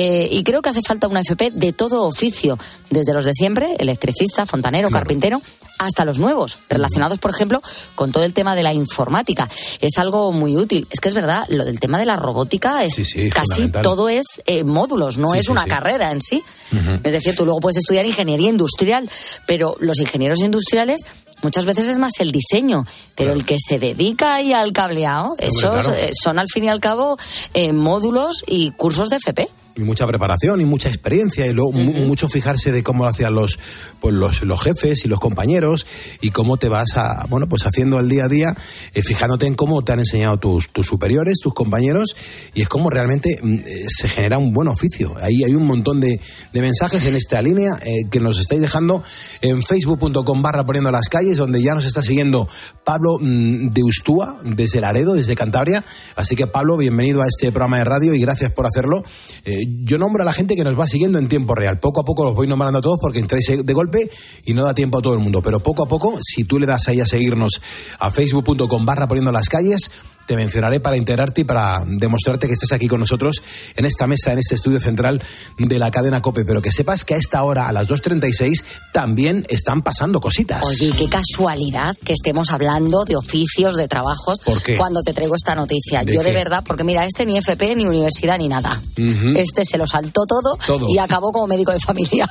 y creo que hace falta una FP de todo oficio, desde los de siempre, electricista, fontanero, carpintero, hasta los nuevos, relacionados, por ejemplo, con todo el tema de la informática. Es algo muy útil. Es que es verdad, lo del tema de la robótica es casi todo es módulos, no es una carrera en sí. Es decir, tú luego puedes estudiar ingeniería industrial, pero los ingenieros industriales muchas veces es más el diseño, pero el que se dedica ahí al cableado, esos son al fin y al cabo módulos y cursos de FP. Y mucha preparación y mucha experiencia y luego mucho fijarse de cómo lo hacían los jefes y los compañeros y cómo te vas haciendo el día a día, fijándote en cómo te han enseñado tus superiores, tus compañeros, y es como realmente se genera un buen oficio. Ahí hay un montón de mensajes en esta línea que nos estáis dejando en facebook.com/poniendo las calles, donde ya nos está siguiendo Pablo de Ustúa, desde Laredo, desde Cantabria. Así que Pablo, bienvenido a este programa de radio y gracias por hacerlo. Yo nombro a la gente que nos va siguiendo en tiempo real. Poco a poco los voy nombrando a todos porque entráis de golpe y no da tiempo a todo el mundo. Pero poco a poco, si tú le das ahí a seguirnos a facebook.com/poniendo las calles, te mencionaré para integrarte y para demostrarte que estás aquí con nosotros en esta mesa, en este estudio central de la cadena COPE. Pero que sepas que a esta hora, a las 2:36, también están pasando cositas. Oye, qué casualidad que estemos hablando de oficios, de trabajos. ¿Por qué? Cuando te traigo esta noticia. Yo de verdad, porque mira, ni FP, ni universidad, ni nada. Este se lo saltó todo y acabó como médico de familia.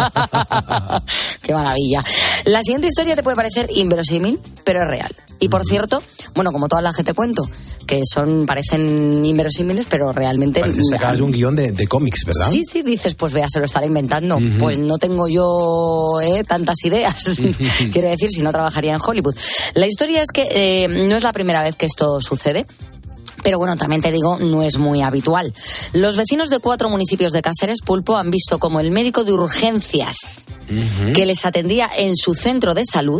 Qué maravilla. La siguiente historia te puede parecer inverosímil, pero es real. Y por cierto, bueno, como todas las que te cuento, que parecen inverosímiles, pero realmente... Parece sacas un guión de cómics, ¿verdad? Sí, dices, pues vea, se lo estará inventando. Pues no tengo yo tantas ideas. Quiero decir, si no trabajaría en Hollywood. La historia es que no es la primera vez que esto sucede. Pero bueno, también te digo, no es muy habitual. Los vecinos de 4 municipios de Cáceres, Pulpo, han visto como el médico de urgencias que les atendía en su centro de salud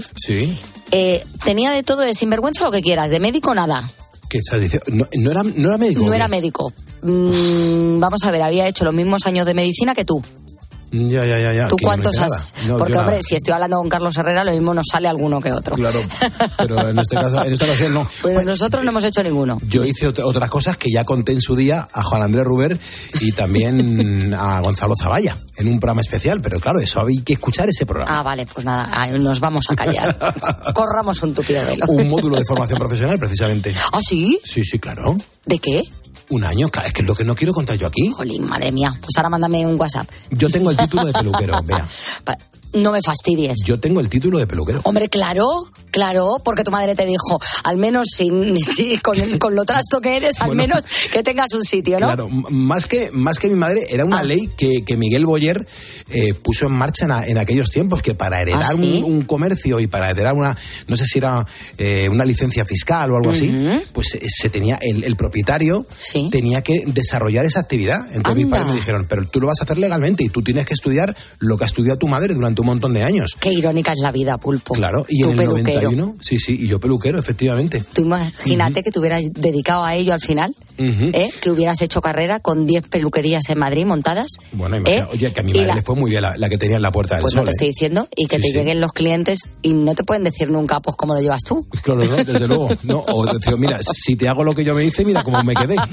tenía de todo, de sinvergüenza lo que quieras, de médico nada. ¿Qué estás diciendo? ¿No era médico? No era médico. Vamos a ver, había hecho los mismos años de medicina que tú. Ya. ¿Tú cuántos has...? No, porque, hombre, si estoy hablando con Carlos Herrera, lo mismo nos sale alguno que otro. Claro, pero en esta ocasión no. Pero nosotros no hemos hecho ninguno. Yo hice otras cosas que ya conté en su día a Juan Andrés Ruber y también a Gonzalo Zavalla en un programa especial, pero claro, eso había que escuchar ese programa. Ah, vale, pues nada, nos vamos a callar. Corramos un tupido velo. Un módulo de formación profesional, precisamente. ¿Ah, sí? Sí, claro. ¿De qué? Un año, claro, es que es lo que no quiero contar yo aquí. Jolín, madre mía. Pues ahora mándame un WhatsApp. Yo tengo el título de peluquero, vea. No me fastidies. Yo tengo el título de peluquero. Hombre, claro, porque tu madre te dijo, al menos sí, con lo trasto que eres, al menos que tengas un sitio, ¿no? Claro, más que mi madre, era una ley que Miguel Boyer puso en marcha en aquellos tiempos, que para heredar un comercio y para heredar no sé si era una licencia fiscal o algo así, pues se tenía, el propietario tenía que desarrollar esa actividad. Entonces mis padres me dijeron, pero tú lo vas a hacer legalmente y tú tienes que estudiar lo que ha estudiado tu madre durante un montón de años. Qué irónica es la vida, Pulpo. Claro, y en el 91, y yo peluquero, efectivamente. Tú imagínate que te hubieras dedicado a ello al final, que hubieras hecho carrera con 10 peluquerías en Madrid montadas. Bueno, oye, que a mi madre le fue muy bien la que tenía en la Puerta del Sol. Pues no te estoy diciendo, y que te lleguen los clientes y no te pueden decir nunca, pues, cómo lo llevas tú. Claro, no, desde luego. No, o decir, mira, si te hago lo que yo me hice, mira cómo me quedé.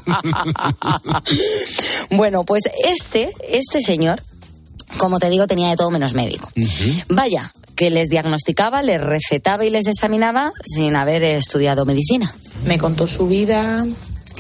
Bueno, pues este señor, como te digo, tenía de todo menos médico. Vaya, que les diagnosticaba, les recetaba y les examinaba sin haber estudiado medicina. Me contó su vida,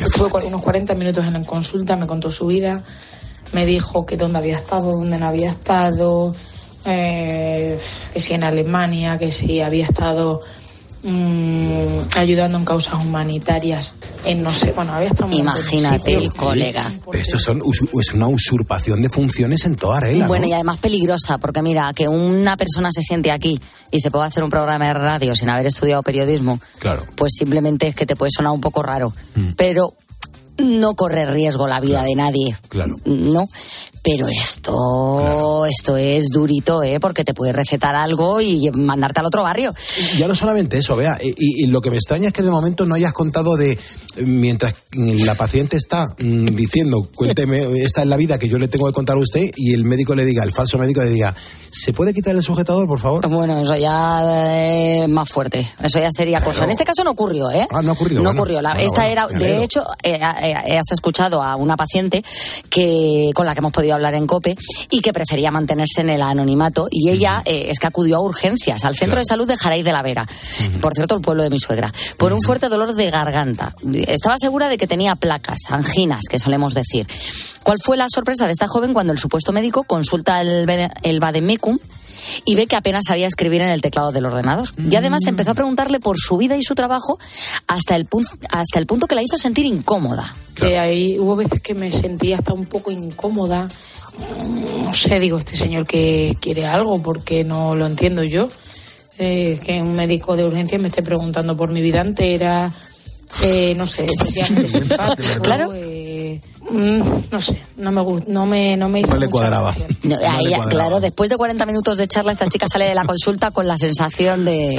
Estuve unos 40 minutos en la consulta, me contó su vida, me dijo que dónde había estado, dónde no había estado, que si en Alemania, que si había estado ayudando en causas humanitarias en no sé, bueno, había estado imagínate el colega. Esto es una usurpación de funciones en toda regla, bueno, ¿no? y además peligrosa, porque mira, que una persona se siente aquí y se puede hacer un programa de radio sin haber estudiado periodismo, claro, pues simplemente es que te puede sonar un poco raro, pero no corre riesgo la vida de nadie, claro, no. Pero esto es durito, porque te puede recetar algo y mandarte al otro barrio. Ya no solamente eso, Bea, y lo que me extraña es que de momento no hayas contado de, mientras la paciente está diciendo, cuénteme, esta es la vida que yo le tengo que contar a usted, y el médico le diga, el falso médico le diga, ¿se puede quitar el sujetador, por favor? Bueno, eso ya es más fuerte, eso ya sería cosa. En este caso no ocurrió, Ah, no ocurrió. No bueno. ocurrió. Esta era, de hecho, has escuchado a una paciente con la que hemos podido hablar en COPE y que prefería mantenerse en el anonimato, y ella es que acudió a urgencias al centro de salud de Jaraíz de la Vera, por cierto el pueblo de mi suegra, por un fuerte dolor de garganta. Estaba segura de que tenía placas, anginas, que solemos decir. ¿Cuál fue la sorpresa de esta joven cuando el supuesto médico consulta el vademecum y ve que apenas sabía escribir en el teclado del ordenador? Y además empezó a preguntarle por su vida y su trabajo hasta el punto que la hizo sentir incómoda. Que ahí hubo veces que me sentía hasta un poco incómoda. No sé, digo, este señor que quiere algo, porque no lo entiendo yo. Que un médico de urgencia me esté preguntando por mi vida entera. No sé, especialmente simpático. Claro. No sé, no me hizo. No le cuadraba. Claro, después de 40 minutos de charla, esta chica sale de la consulta con la sensación de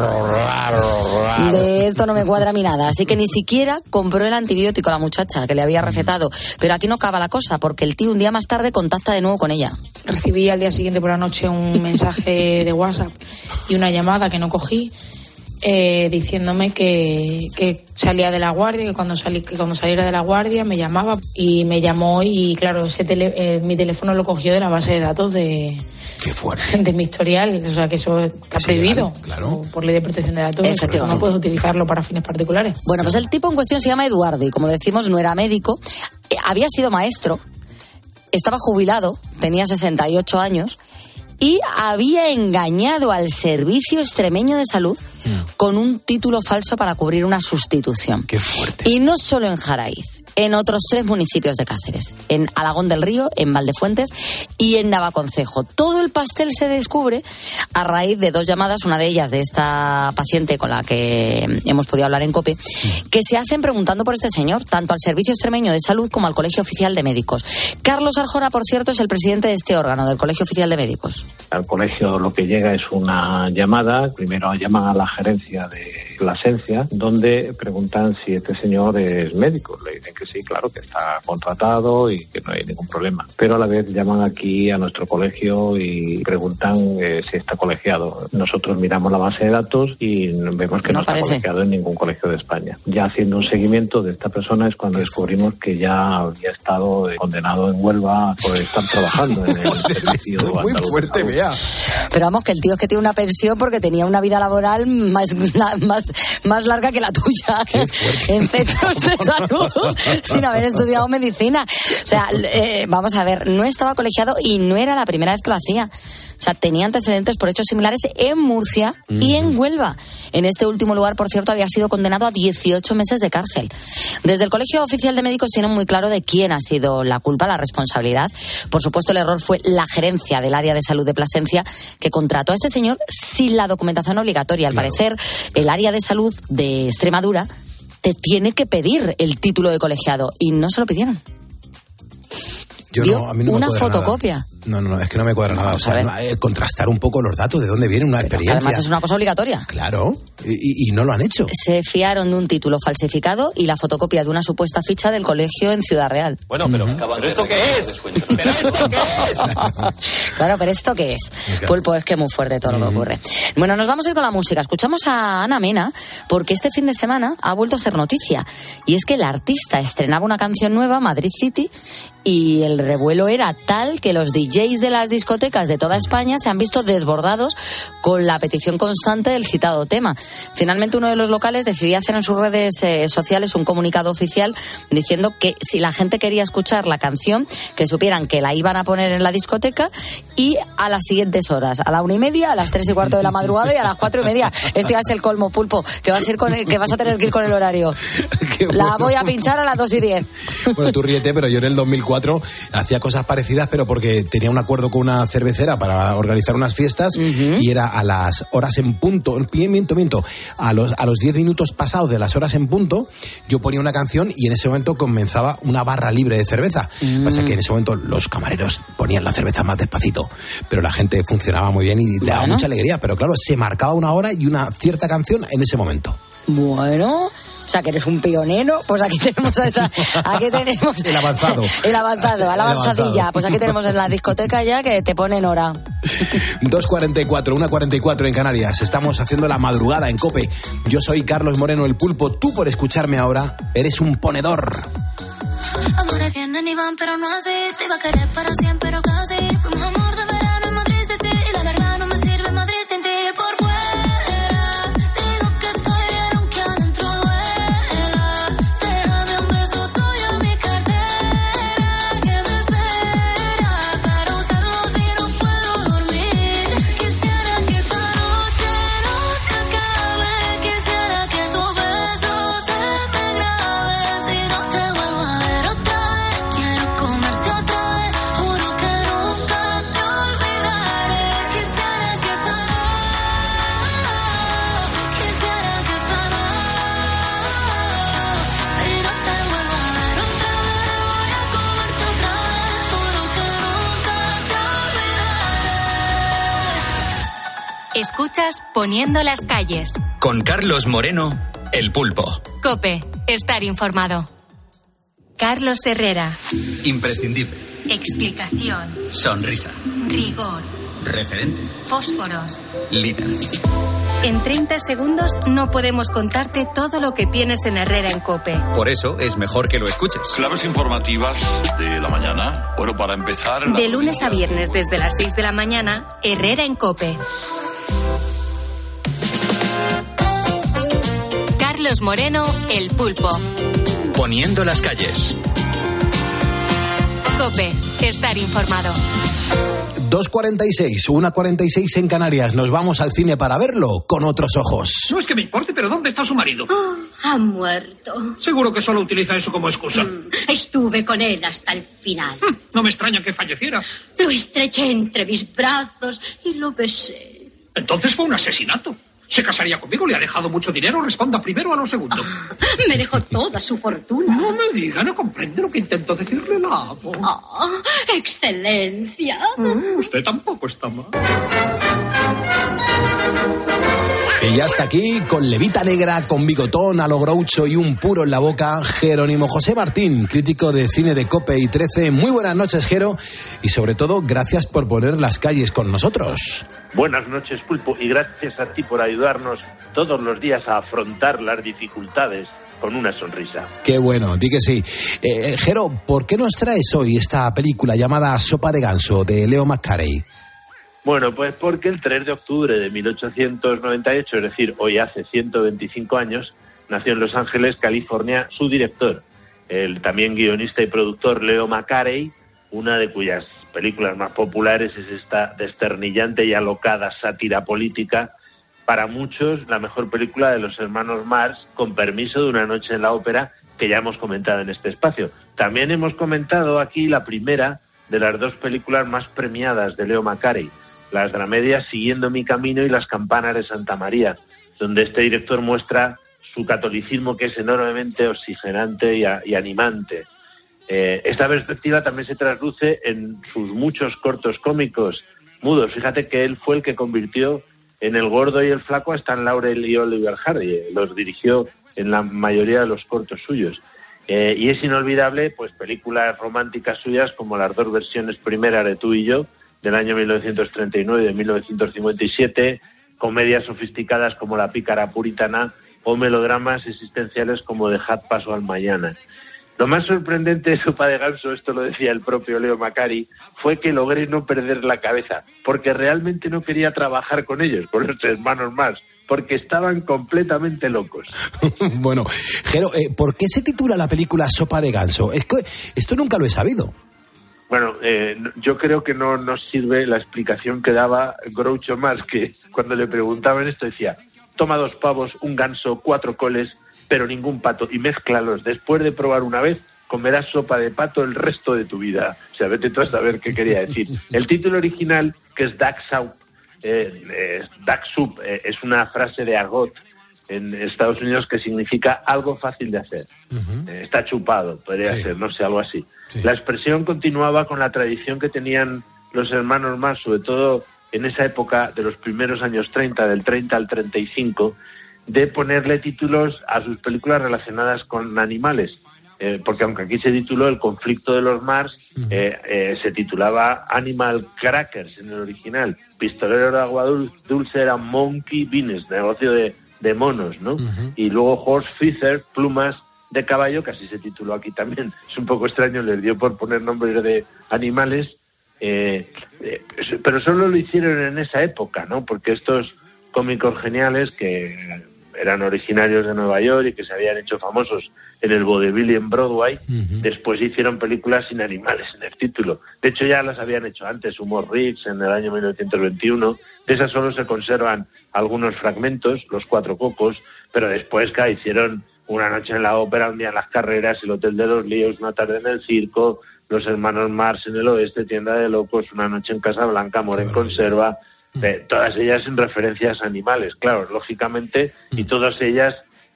esto no me cuadra a mí nada. Así que ni siquiera compró el antibiótico a la muchacha que le había recetado. Pero aquí no acaba la cosa, porque el tío un día más tarde contacta de nuevo con ella. Recibí al día siguiente por la noche un mensaje de WhatsApp y una llamada que no cogí, diciéndome que salía de la guardia, que cuando saliera de la guardia me llamaba, y me llamó, y claro, mi teléfono lo cogió de la base de datos de mi historial, o sea que eso está prohibido, claro, por ley de protección de datos. No puedes utilizarlo para fines particulares. Bueno, pues el tipo en cuestión se llama Eduardo y, como decimos, no era médico, había sido maestro, estaba jubilado, tenía 68 años y había engañado al Servicio Extremeño de Salud con un título falso para cubrir una sustitución. ¡Qué fuerte! Y no solo en Jaraíz, en otros 3 municipios de Cáceres, en Alagón del Río, en Valdefuentes y en Navaconcejo. Todo el pastel se descubre a raíz de 2 llamadas, una de ellas de esta paciente con la que hemos podido hablar en COPE, que se hacen preguntando por este señor, tanto al Servicio Extremeño de Salud como al Colegio Oficial de Médicos. Carlos Arjona, por cierto, es el presidente de este órgano, del Colegio Oficial de Médicos. Al colegio lo que llega es una llamada, primero llaman a la gerencia de Plasencia, donde preguntan si este señor es médico. Le dicen que sí, claro, que está contratado y que no hay ningún problema. Pero a la vez llaman aquí a nuestro colegio y preguntan si está colegiado. Nosotros miramos la base de datos y vemos que no está colegiado en ningún colegio de España. Ya haciendo un seguimiento de esta persona es cuando descubrimos que ya había estado condenado en Huelva por estar trabajando en el servicio muy fuerte, Bea. Pero vamos, que el tío es que tiene una pensión porque tenía una vida laboral más larga que la tuya en centros de salud sin haber estudiado medicina. O sea, vamos a ver, no estaba colegiado y no era la primera vez que lo hacía. O sea, tenía antecedentes por hechos similares en Murcia y en Huelva. En este último lugar, por cierto, había sido condenado a 18 meses de cárcel. Desde el Colegio Oficial de Médicos tienen muy claro de quién ha sido la culpa, la responsabilidad. Por supuesto, el error fue la gerencia del área de salud de Plasencia, que contrató a este señor sin la documentación obligatoria. Al parecer, el área de salud de Extremadura te tiene que pedir el título de colegiado y no se lo pidieron. A mí no me una fotocopia. Nada. No, es que no me cuadra nada. O sea, contrastar un poco los datos, de dónde viene una experiencia. Además es una cosa obligatoria. Claro, y no lo han hecho. Se fiaron de un título falsificado y la fotocopia de una supuesta ficha del colegio en Ciudad Real. Bueno, pero ¿esto qué es? ¿Pero esto qué es? Claro, pero ¿esto qué es? Pulpo, es que es muy fuerte todo lo que ocurre. Bueno, nos vamos a ir con la música. Escuchamos a Ana Mena, porque este fin de semana ha vuelto a ser noticia. Y es que el artista estrenaba una canción nueva, Madrid City, y el revuelo era tal que los DJs DJs de las discotecas de toda España se han visto desbordados con la petición constante del citado tema. Finalmente, uno de los locales decidió hacer en sus redes sociales un comunicado oficial diciendo que si la gente quería escuchar la canción, que supieran que la iban a poner en la discoteca y a las siguientes horas, a la 1:30, a las 3:15 de la madrugada y a las 4:30. Esto ya es el colmo, Pulpo, que vas a tener que ir con el horario. La voy a pinchar a las 2:10. Bueno, tú ríete, pero yo en el 2004 hacía cosas parecidas, pero porque tenía un acuerdo con una cervecera para organizar unas fiestas y era a las horas en punto, miento, a los 10 minutos pasados de las horas en punto, yo ponía una canción y en ese momento comenzaba una barra libre de cerveza. Pasa que en ese momento los camareros ponían la cerveza más despacito, pero la gente funcionaba muy bien y le daba mucha alegría, pero claro, se marcaba una hora y una cierta canción en ese momento. Bueno, o sea que eres un pionero, pues aquí tenemos el avanzado. A la avanzadilla. Pues aquí tenemos en la discoteca ya que te ponen hora. 2:44, 1:44 en Canarias. Estamos haciendo la madrugada en COPE. Yo soy Carlos Moreno, el Pulpo. Tú, por escucharme ahora, eres un ponedor. Amores vienen y van, pero no así. Te iba a querer para siempre, pero casi. Fuimos amor de verano en Madrid City. Y la verdad no me sirve Madrid sin ti. Por fuera, digo que estoy bien aunque adentro duela. Déjame un beso tuyo en mi cartera que me espera para usarlo si no puedo dormir. Quisiera que esta noche no se acabe. Quisiera que tu beso se me grabe. Si no te vuelvo a ver otra vez, quiero comerte otra vez. Juro que nunca te olvidaré. Quisiera que esta si no te vuelvo a ver otra vez, voy a comerte otra vez. Juro que nunca te olvidaré. Escuchas Poniendo las calles. Con Carlos Moreno, el Pulpo. COPE. Estar informado. Carlos Herrera. Imprescindible. Explicación. Sonrisa. Rigor. Referente. Fósforos. Líder. En 30 segundos no podemos contarte todo lo que tienes en Herrera en COPE. Por eso es mejor que lo escuches. Claves informativas de la mañana. Bueno, para empezar... De lunes a viernes desde las 6 de la mañana, Herrera en COPE. Carlos Moreno, el Pulpo. Poniendo las calles. COPE. Estar informado. 2:46, 1:46 en Canarias. Nos vamos al cine para verlo con otros ojos. No es que me importe, pero ¿dónde está su marido? Oh, ha muerto. Seguro que solo utiliza eso como excusa. Estuve con él hasta el final. No me extraña que falleciera. Lo estreché entre mis brazos y lo besé. Entonces fue un asesinato. ¿Se casaría conmigo? ¿Le ha dejado mucho dinero? Responda primero a lo segundo. Me dejó toda su fortuna. No me diga, no comprende lo que intento decirle, la amo. Oh, excelencia. Usted tampoco está mal. Y ya está aquí, con levita negra, con bigotón, a lo Groucho y un puro en la boca, Jerónimo José Martín, crítico de cine de COPE y 13. Muy buenas noches, Jero, y sobre todo, gracias por poner las calles con nosotros. Buenas noches, Pulpo, y gracias a ti por ayudarnos todos los días a afrontar las dificultades con una sonrisa. Qué bueno, di que sí. Jero, ¿por qué nos traes hoy esta película llamada Sopa de Ganso, de Leo McCarey? Bueno, pues porque el 3 de octubre de 1898, es decir, hoy hace 125 años, nació en Los Ángeles, California, su director, el también guionista y productor Leo McCarey, una de cuyas películas más populares es esta desternillante y alocada sátira política, para muchos la mejor película de los hermanos Marx, con permiso de Una noche en la ópera, que ya hemos comentado en este espacio. También hemos comentado aquí la primera de las dos películas más premiadas de Leo McCarey, las dramedias Siguiendo mi camino y Las campanas de Santa María, donde este director muestra su catolicismo, que es enormemente oxigenante y animante. Esta perspectiva también se trasluce en sus muchos cortos cómicos mudos. Fíjate que él fue el que convirtió en El gordo y el flaco a Stan Laurel y Oliver Hardy. Los dirigió en la mayoría de los cortos suyos. Y es inolvidable pues películas románticas suyas como las dos versiones primeras de Tú y yo, del año 1939 y de 1957, comedias sofisticadas como La pícara puritana o melodramas existenciales como Dejad paso al mañana. Lo más sorprendente de Sopa de Ganso, esto lo decía el propio Leo Macari, fue que logré no perder la cabeza, porque realmente no quería trabajar con ellos, con los hermanos Marx, porque estaban completamente locos. Bueno, Jero, ¿por qué se titula la película Sopa de Ganso? Es que esto nunca lo he sabido. Bueno, yo creo que no nos sirve la explicación que daba Groucho Marx, que cuando le preguntaban esto decía: toma 2 pavos, un ganso, 4 coles, pero ningún pato, y mézclalos. Después de probar una vez, comerás sopa de pato el resto de tu vida. O sea, vete tú a saber qué quería decir. El título original, que es Duck Soup, es una frase de argot en Estados Unidos que significa algo fácil de hacer. Está chupado, podría ser, no sé, algo así. Sí. La expresión continuaba con la tradición que tenían los hermanos Marx, sobre todo en esa época de los primeros años 30, del 30 al 35, de ponerle títulos a sus películas relacionadas con animales. Porque aunque aquí se tituló El conflicto de los Marx, se titulaba Animal Crackers en el original. Pistolero de agua dulce era Monkey Business, negocio de monos, ¿no? Y luego Horse Feather, plumas de caballo, que así se tituló aquí también. Es un poco extraño, les dio por poner nombres de animales, pero solo lo hicieron en esa época, ¿no? Porque estos cómicos geniales que eran originarios de Nueva York y que se habían hecho famosos en el vodevil y en Broadway, después hicieron películas sin animales en el título. De hecho, ya las habían hecho antes, Humor Riggs en el año 1921. De esas solo se conservan algunos fragmentos, Los Cuatro Cocos, pero después hicieron Una noche en la ópera, Un día en las carreras, El hotel de los líos, Una tarde en el circo, Los hermanos Marx en el oeste, Tienda de locos, Una noche en Casablanca, Amor en conserva. Todas ellas en referencias a animales, claro, lógicamente, y todas ellas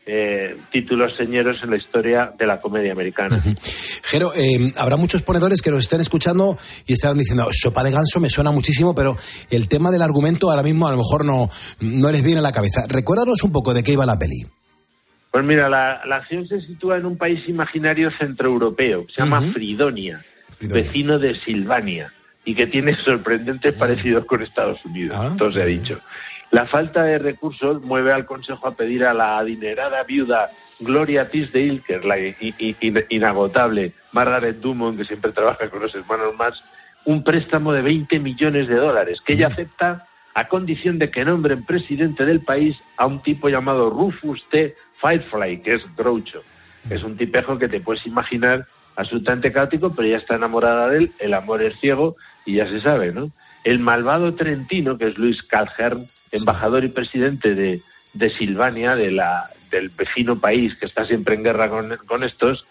títulos señeros en la historia de la comedia americana. Jero, habrá muchos ponedores que nos estén escuchando y estarán diciendo: Sopa de Ganso me suena muchísimo, pero el tema del argumento ahora mismo a lo mejor no les viene a la cabeza. Recuérdanos un poco de qué iba la peli. Pues mira, la acción se sitúa en un país imaginario centroeuropeo, que se llama Fridonia, vecino de Silvania, y que tiene sorprendentes parecidos con Estados Unidos, todo se ha dicho. La falta de recursos mueve al Consejo a pedir a la adinerada viuda Gloria Tisdale, que es la inagotable Margaret Dumont, que siempre trabaja con los hermanos Marx, un préstamo de $20 millones, que ella acepta a condición de que nombren presidente del país a un tipo llamado Rufus T. Firefly, que es Groucho. Es un tipejo que te puedes imaginar absolutamente caótico, pero ella está enamorada de él, el amor es ciego y ya se sabe, ¿no? El malvado trentino, que es Luis Calhern, embajador y presidente de Silvania, del vecino país que está siempre en guerra con estos,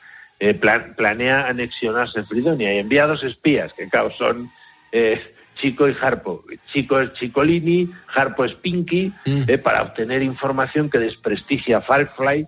planea anexionarse Fridonia y envía 2 espías, que claro, son Chico y Harpo. Chico es Chicolini, Harpo es Pinky, para obtener información que desprestigia a Firefly,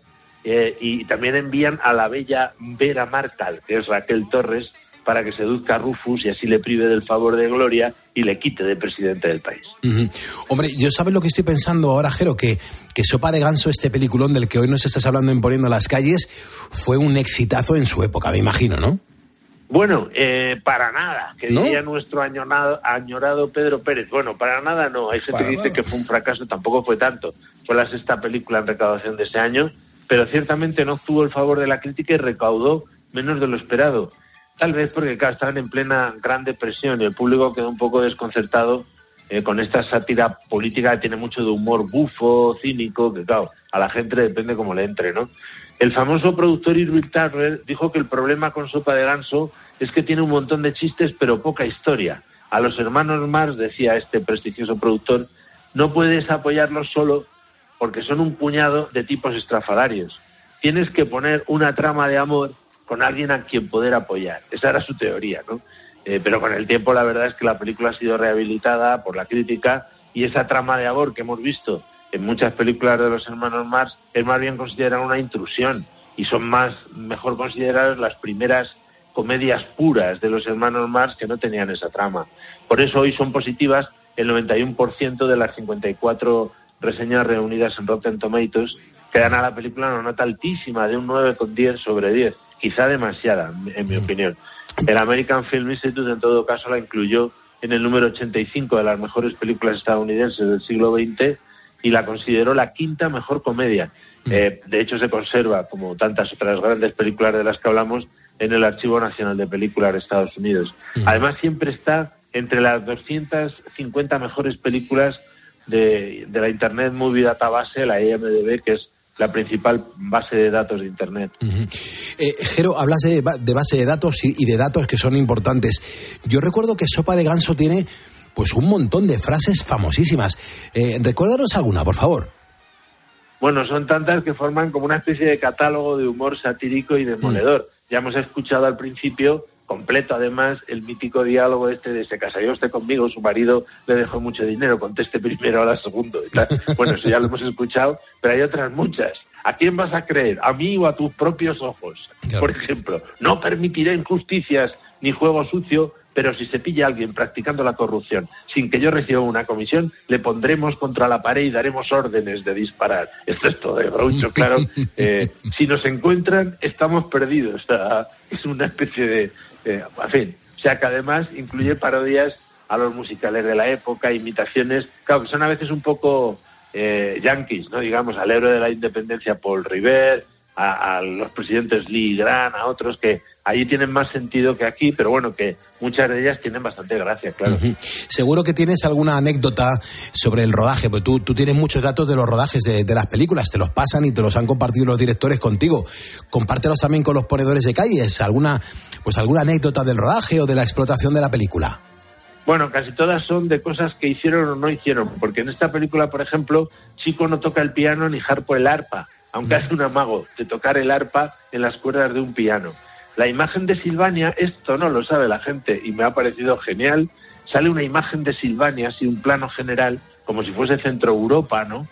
y también envían a la bella Vera Martal, que es Raquel Torres, para que seduzca a Rufus y así le prive del favor de Gloria y le quite de presidente del país. Hombre, yo sabes lo que estoy pensando ahora, Jero, que Sopa de Ganso, este peliculón del que hoy nos estás hablando en Poniendo las Calles, fue un exitazo en su época, me imagino, ¿no? Bueno, para nada, que diría nuestro añorado Pedro Pérez. Bueno, para nada no, hay gente que dice que fue un fracaso, tampoco fue tanto. Fue la 6ª película en recaudación de ese año, pero ciertamente no obtuvo el favor de la crítica y recaudó menos de lo esperado. Tal vez porque estaban en plena Gran Depresión y el público quedó un poco desconcertado con esta sátira política que tiene mucho de humor bufo, cínico, que claro, a la gente le depende cómo le entre, ¿no? El famoso productor Irving Turner dijo que el problema con Sopa de Ganso es que tiene un montón de chistes pero poca historia. A los hermanos Marx, decía este prestigioso productor, no puedes apoyarlos solo porque son un puñado de tipos estrafalarios. Tienes que poner una trama de amor con alguien a quien poder apoyar. Esa era su teoría, ¿no? Pero con el tiempo la verdad es que la película ha sido rehabilitada por la crítica y esa trama de amor que hemos visto en muchas películas de los hermanos Marx es más bien considerada una intrusión y son mejor consideradas las primeras comedias puras de los hermanos Marx que no tenían esa trama. Por eso hoy son positivas el 91% de las 54 reseñas reunidas en Rotten Tomatoes, que dan a la película una nota altísima de un 9,10 sobre 10, quizá demasiada, en mi opinión. El American Film Institute, en todo caso, la incluyó en el número 85 de las mejores películas estadounidenses del siglo XX y la consideró la quinta mejor comedia. De hecho, se conserva, como tantas otras grandes películas de las que hablamos, en el Archivo Nacional de Películas de Estados Unidos. Además, siempre está entre las 250 mejores películas de la Internet Movie Database, la IMDb, que es la principal base de datos de Internet. Jero, hablas de base de datos y de datos que son importantes. Yo recuerdo que Sopa de Ganso tiene pues un montón de frases famosísimas. Recuérdanos alguna, por favor. Bueno, son tantas que forman como una especie de catálogo de humor satírico y demoledor. Ya hemos escuchado al principio, completo además, el mítico diálogo de ¿se casaría usted conmigo? Su marido le dejó mucho dinero, conteste primero, ahora segundo. Bueno, eso ya lo hemos escuchado, pero hay otras muchas. ¿A quién vas a creer? ¿A mí o a tus propios ojos? Claro. Por ejemplo, no permitiré injusticias ni juego sucio, pero si se pilla a alguien practicando la corrupción sin que yo reciba una comisión, le pondremos contra la pared y daremos órdenes de disparar. Esto es todo de Groucho, claro. Si nos encuentran, estamos perdidos. Es una especie de... en fin, o sea que además incluye parodias a los musicales de la época, imitaciones, claro, que son a veces un poco yanquis, ¿no? Digamos, al héroe de la independencia Paul Revere, a los presidentes Lee y Grant, a otros que allí tienen más sentido que aquí, pero bueno, que muchas de ellas tienen bastante gracia, claro. Seguro que tienes alguna anécdota sobre el rodaje, porque tú tienes muchos datos de los rodajes de las películas, te los pasan y te los han compartido los directores contigo. Compártelos también con los ponedores de calles, alguna anécdota del rodaje o de la explotación de la película. Bueno, casi todas son de cosas que hicieron o no hicieron, porque en esta película, por ejemplo, Chico no toca el piano ni Harpo el arpa, aunque hace un amago de tocar el arpa en las cuerdas de un piano. La imagen de Silvania, esto no lo sabe la gente y me ha parecido genial, sale una imagen de Silvania, así un plano general, como si fuese Centro Europa, ¿no?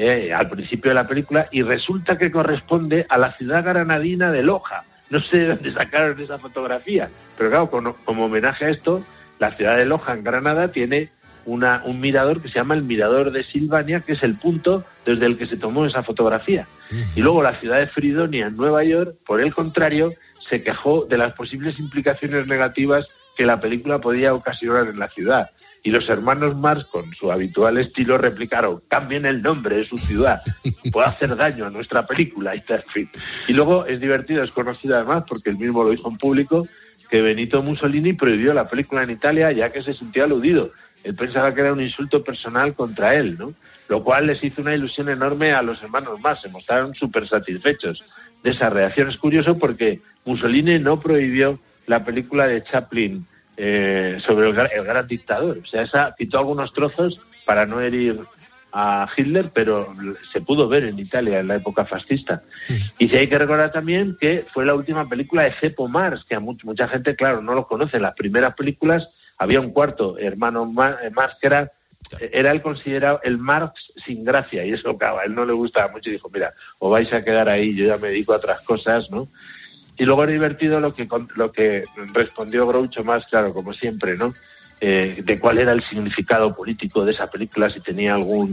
Al principio de la película, y resulta que corresponde a la ciudad granadina de Loja. No sé de dónde sacaron esa fotografía, pero claro, como homenaje a esto, la ciudad de Loja, en Granada, tiene un mirador que se llama el Mirador de Silvania, que es el punto desde el que se tomó esa fotografía. Y luego la ciudad de Fridonia, en Nueva York, por el contrario, se quejó de las posibles implicaciones negativas que la película podía ocasionar en la ciudad. Y los hermanos Marx, con su habitual estilo, replicaron: cambien el nombre de su ciudad, puede hacer daño a nuestra película. Y tal, en fin. Y luego es divertido, es conocido además, porque él mismo lo dijo en público, que Benito Mussolini prohibió la película en Italia ya que se sentía aludido. Él pensaba que era un insulto personal contra él, ¿no? Lo cual les hizo una ilusión enorme a los hermanos Marx. Se mostraron súper satisfechos de esa reacción. Es curioso porque Mussolini no prohibió la película de Chaplin sobre el gran dictador. O sea, esa quitó algunos trozos para no herir a Hitler, pero se pudo ver en Italia en la época fascista. Y si hay que recordar también que fue la última película de Seppo Marx, que a mucha gente, claro, no lo conoce. En las primeras películas había un cuarto hermano Marx que era él considerado el Marx sin gracia, y eso, claro, a él no le gustaba mucho y dijo: mira, os vais a quedar ahí, yo ya me dedico a otras cosas, ¿no? Y luego es divertido lo que respondió Groucho Marx, claro, como siempre, ¿no? De cuál era el significado político de esa película, si tenía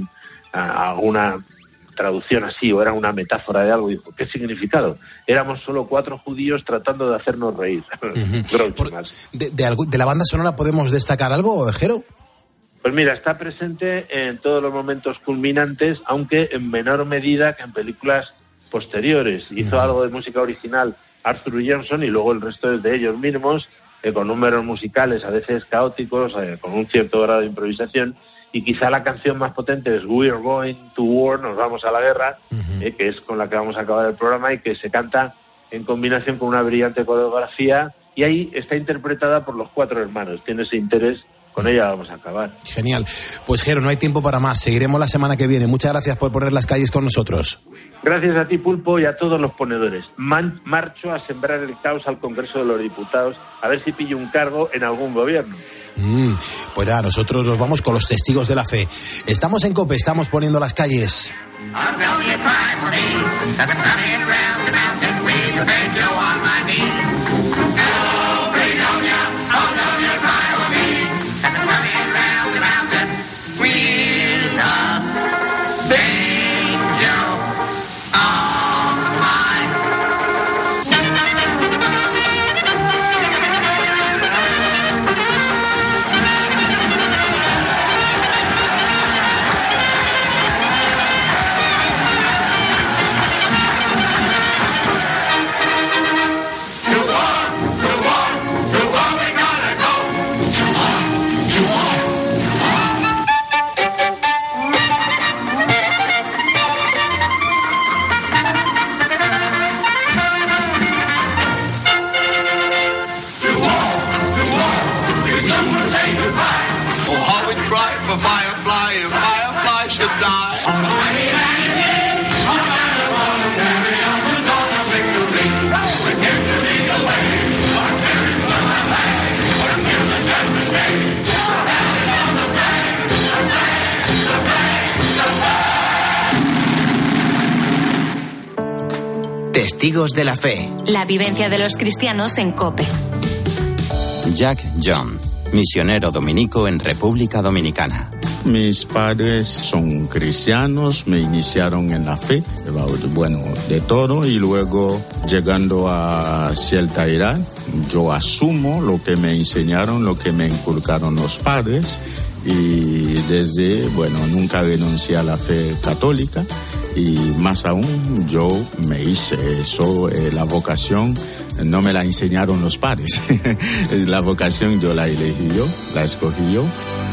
alguna traducción así o era una metáfora de algo. Dijo: ¿qué significado? Éramos solo 4 judíos tratando de hacernos reír. Groucho Marx. ¿De la banda sonora podemos destacar algo, Jero? Pues mira, está presente en todos los momentos culminantes, aunque en menor medida que en películas posteriores. Hizo algo de música original Arthur Johnson y luego el resto es de ellos mismos, con números musicales a veces caóticos, con un cierto grado de improvisación. Y quizá la canción más potente es We're Going to War, nos vamos a la guerra, que es con la que vamos a acabar el programa y que se canta en combinación con una brillante coreografía. Y ahí está interpretada por los 4 hermanos. Tiene ese interés. Con ella vamos a acabar. Genial. Pues, Jero, no hay tiempo para más. Seguiremos la semana que viene. Muchas gracias por poner las calles con nosotros. Gracias a ti, Pulpo, y a todos los ponedores. Marcho a sembrar el caos al Congreso de los Diputados, a ver si pillo un cargo en algún gobierno. Pues nada, nosotros nos vamos con los testigos de la fe. Estamos en COPE, estamos poniendo las calles. Testigos de la Fe. La vivencia de los cristianos en COPE. Jack John, misionero dominico en República Dominicana. Mis padres son cristianos, me iniciaron en la fe, bueno, de todo, y luego llegando a cierta edad, yo asumo lo que me enseñaron, lo que me inculcaron los padres, y desde, bueno, nunca renuncié a la fe católica, y más aún yo me hice eso, la vocación no me la enseñaron los padres, la vocación yo la elegí yo, la escogí yo.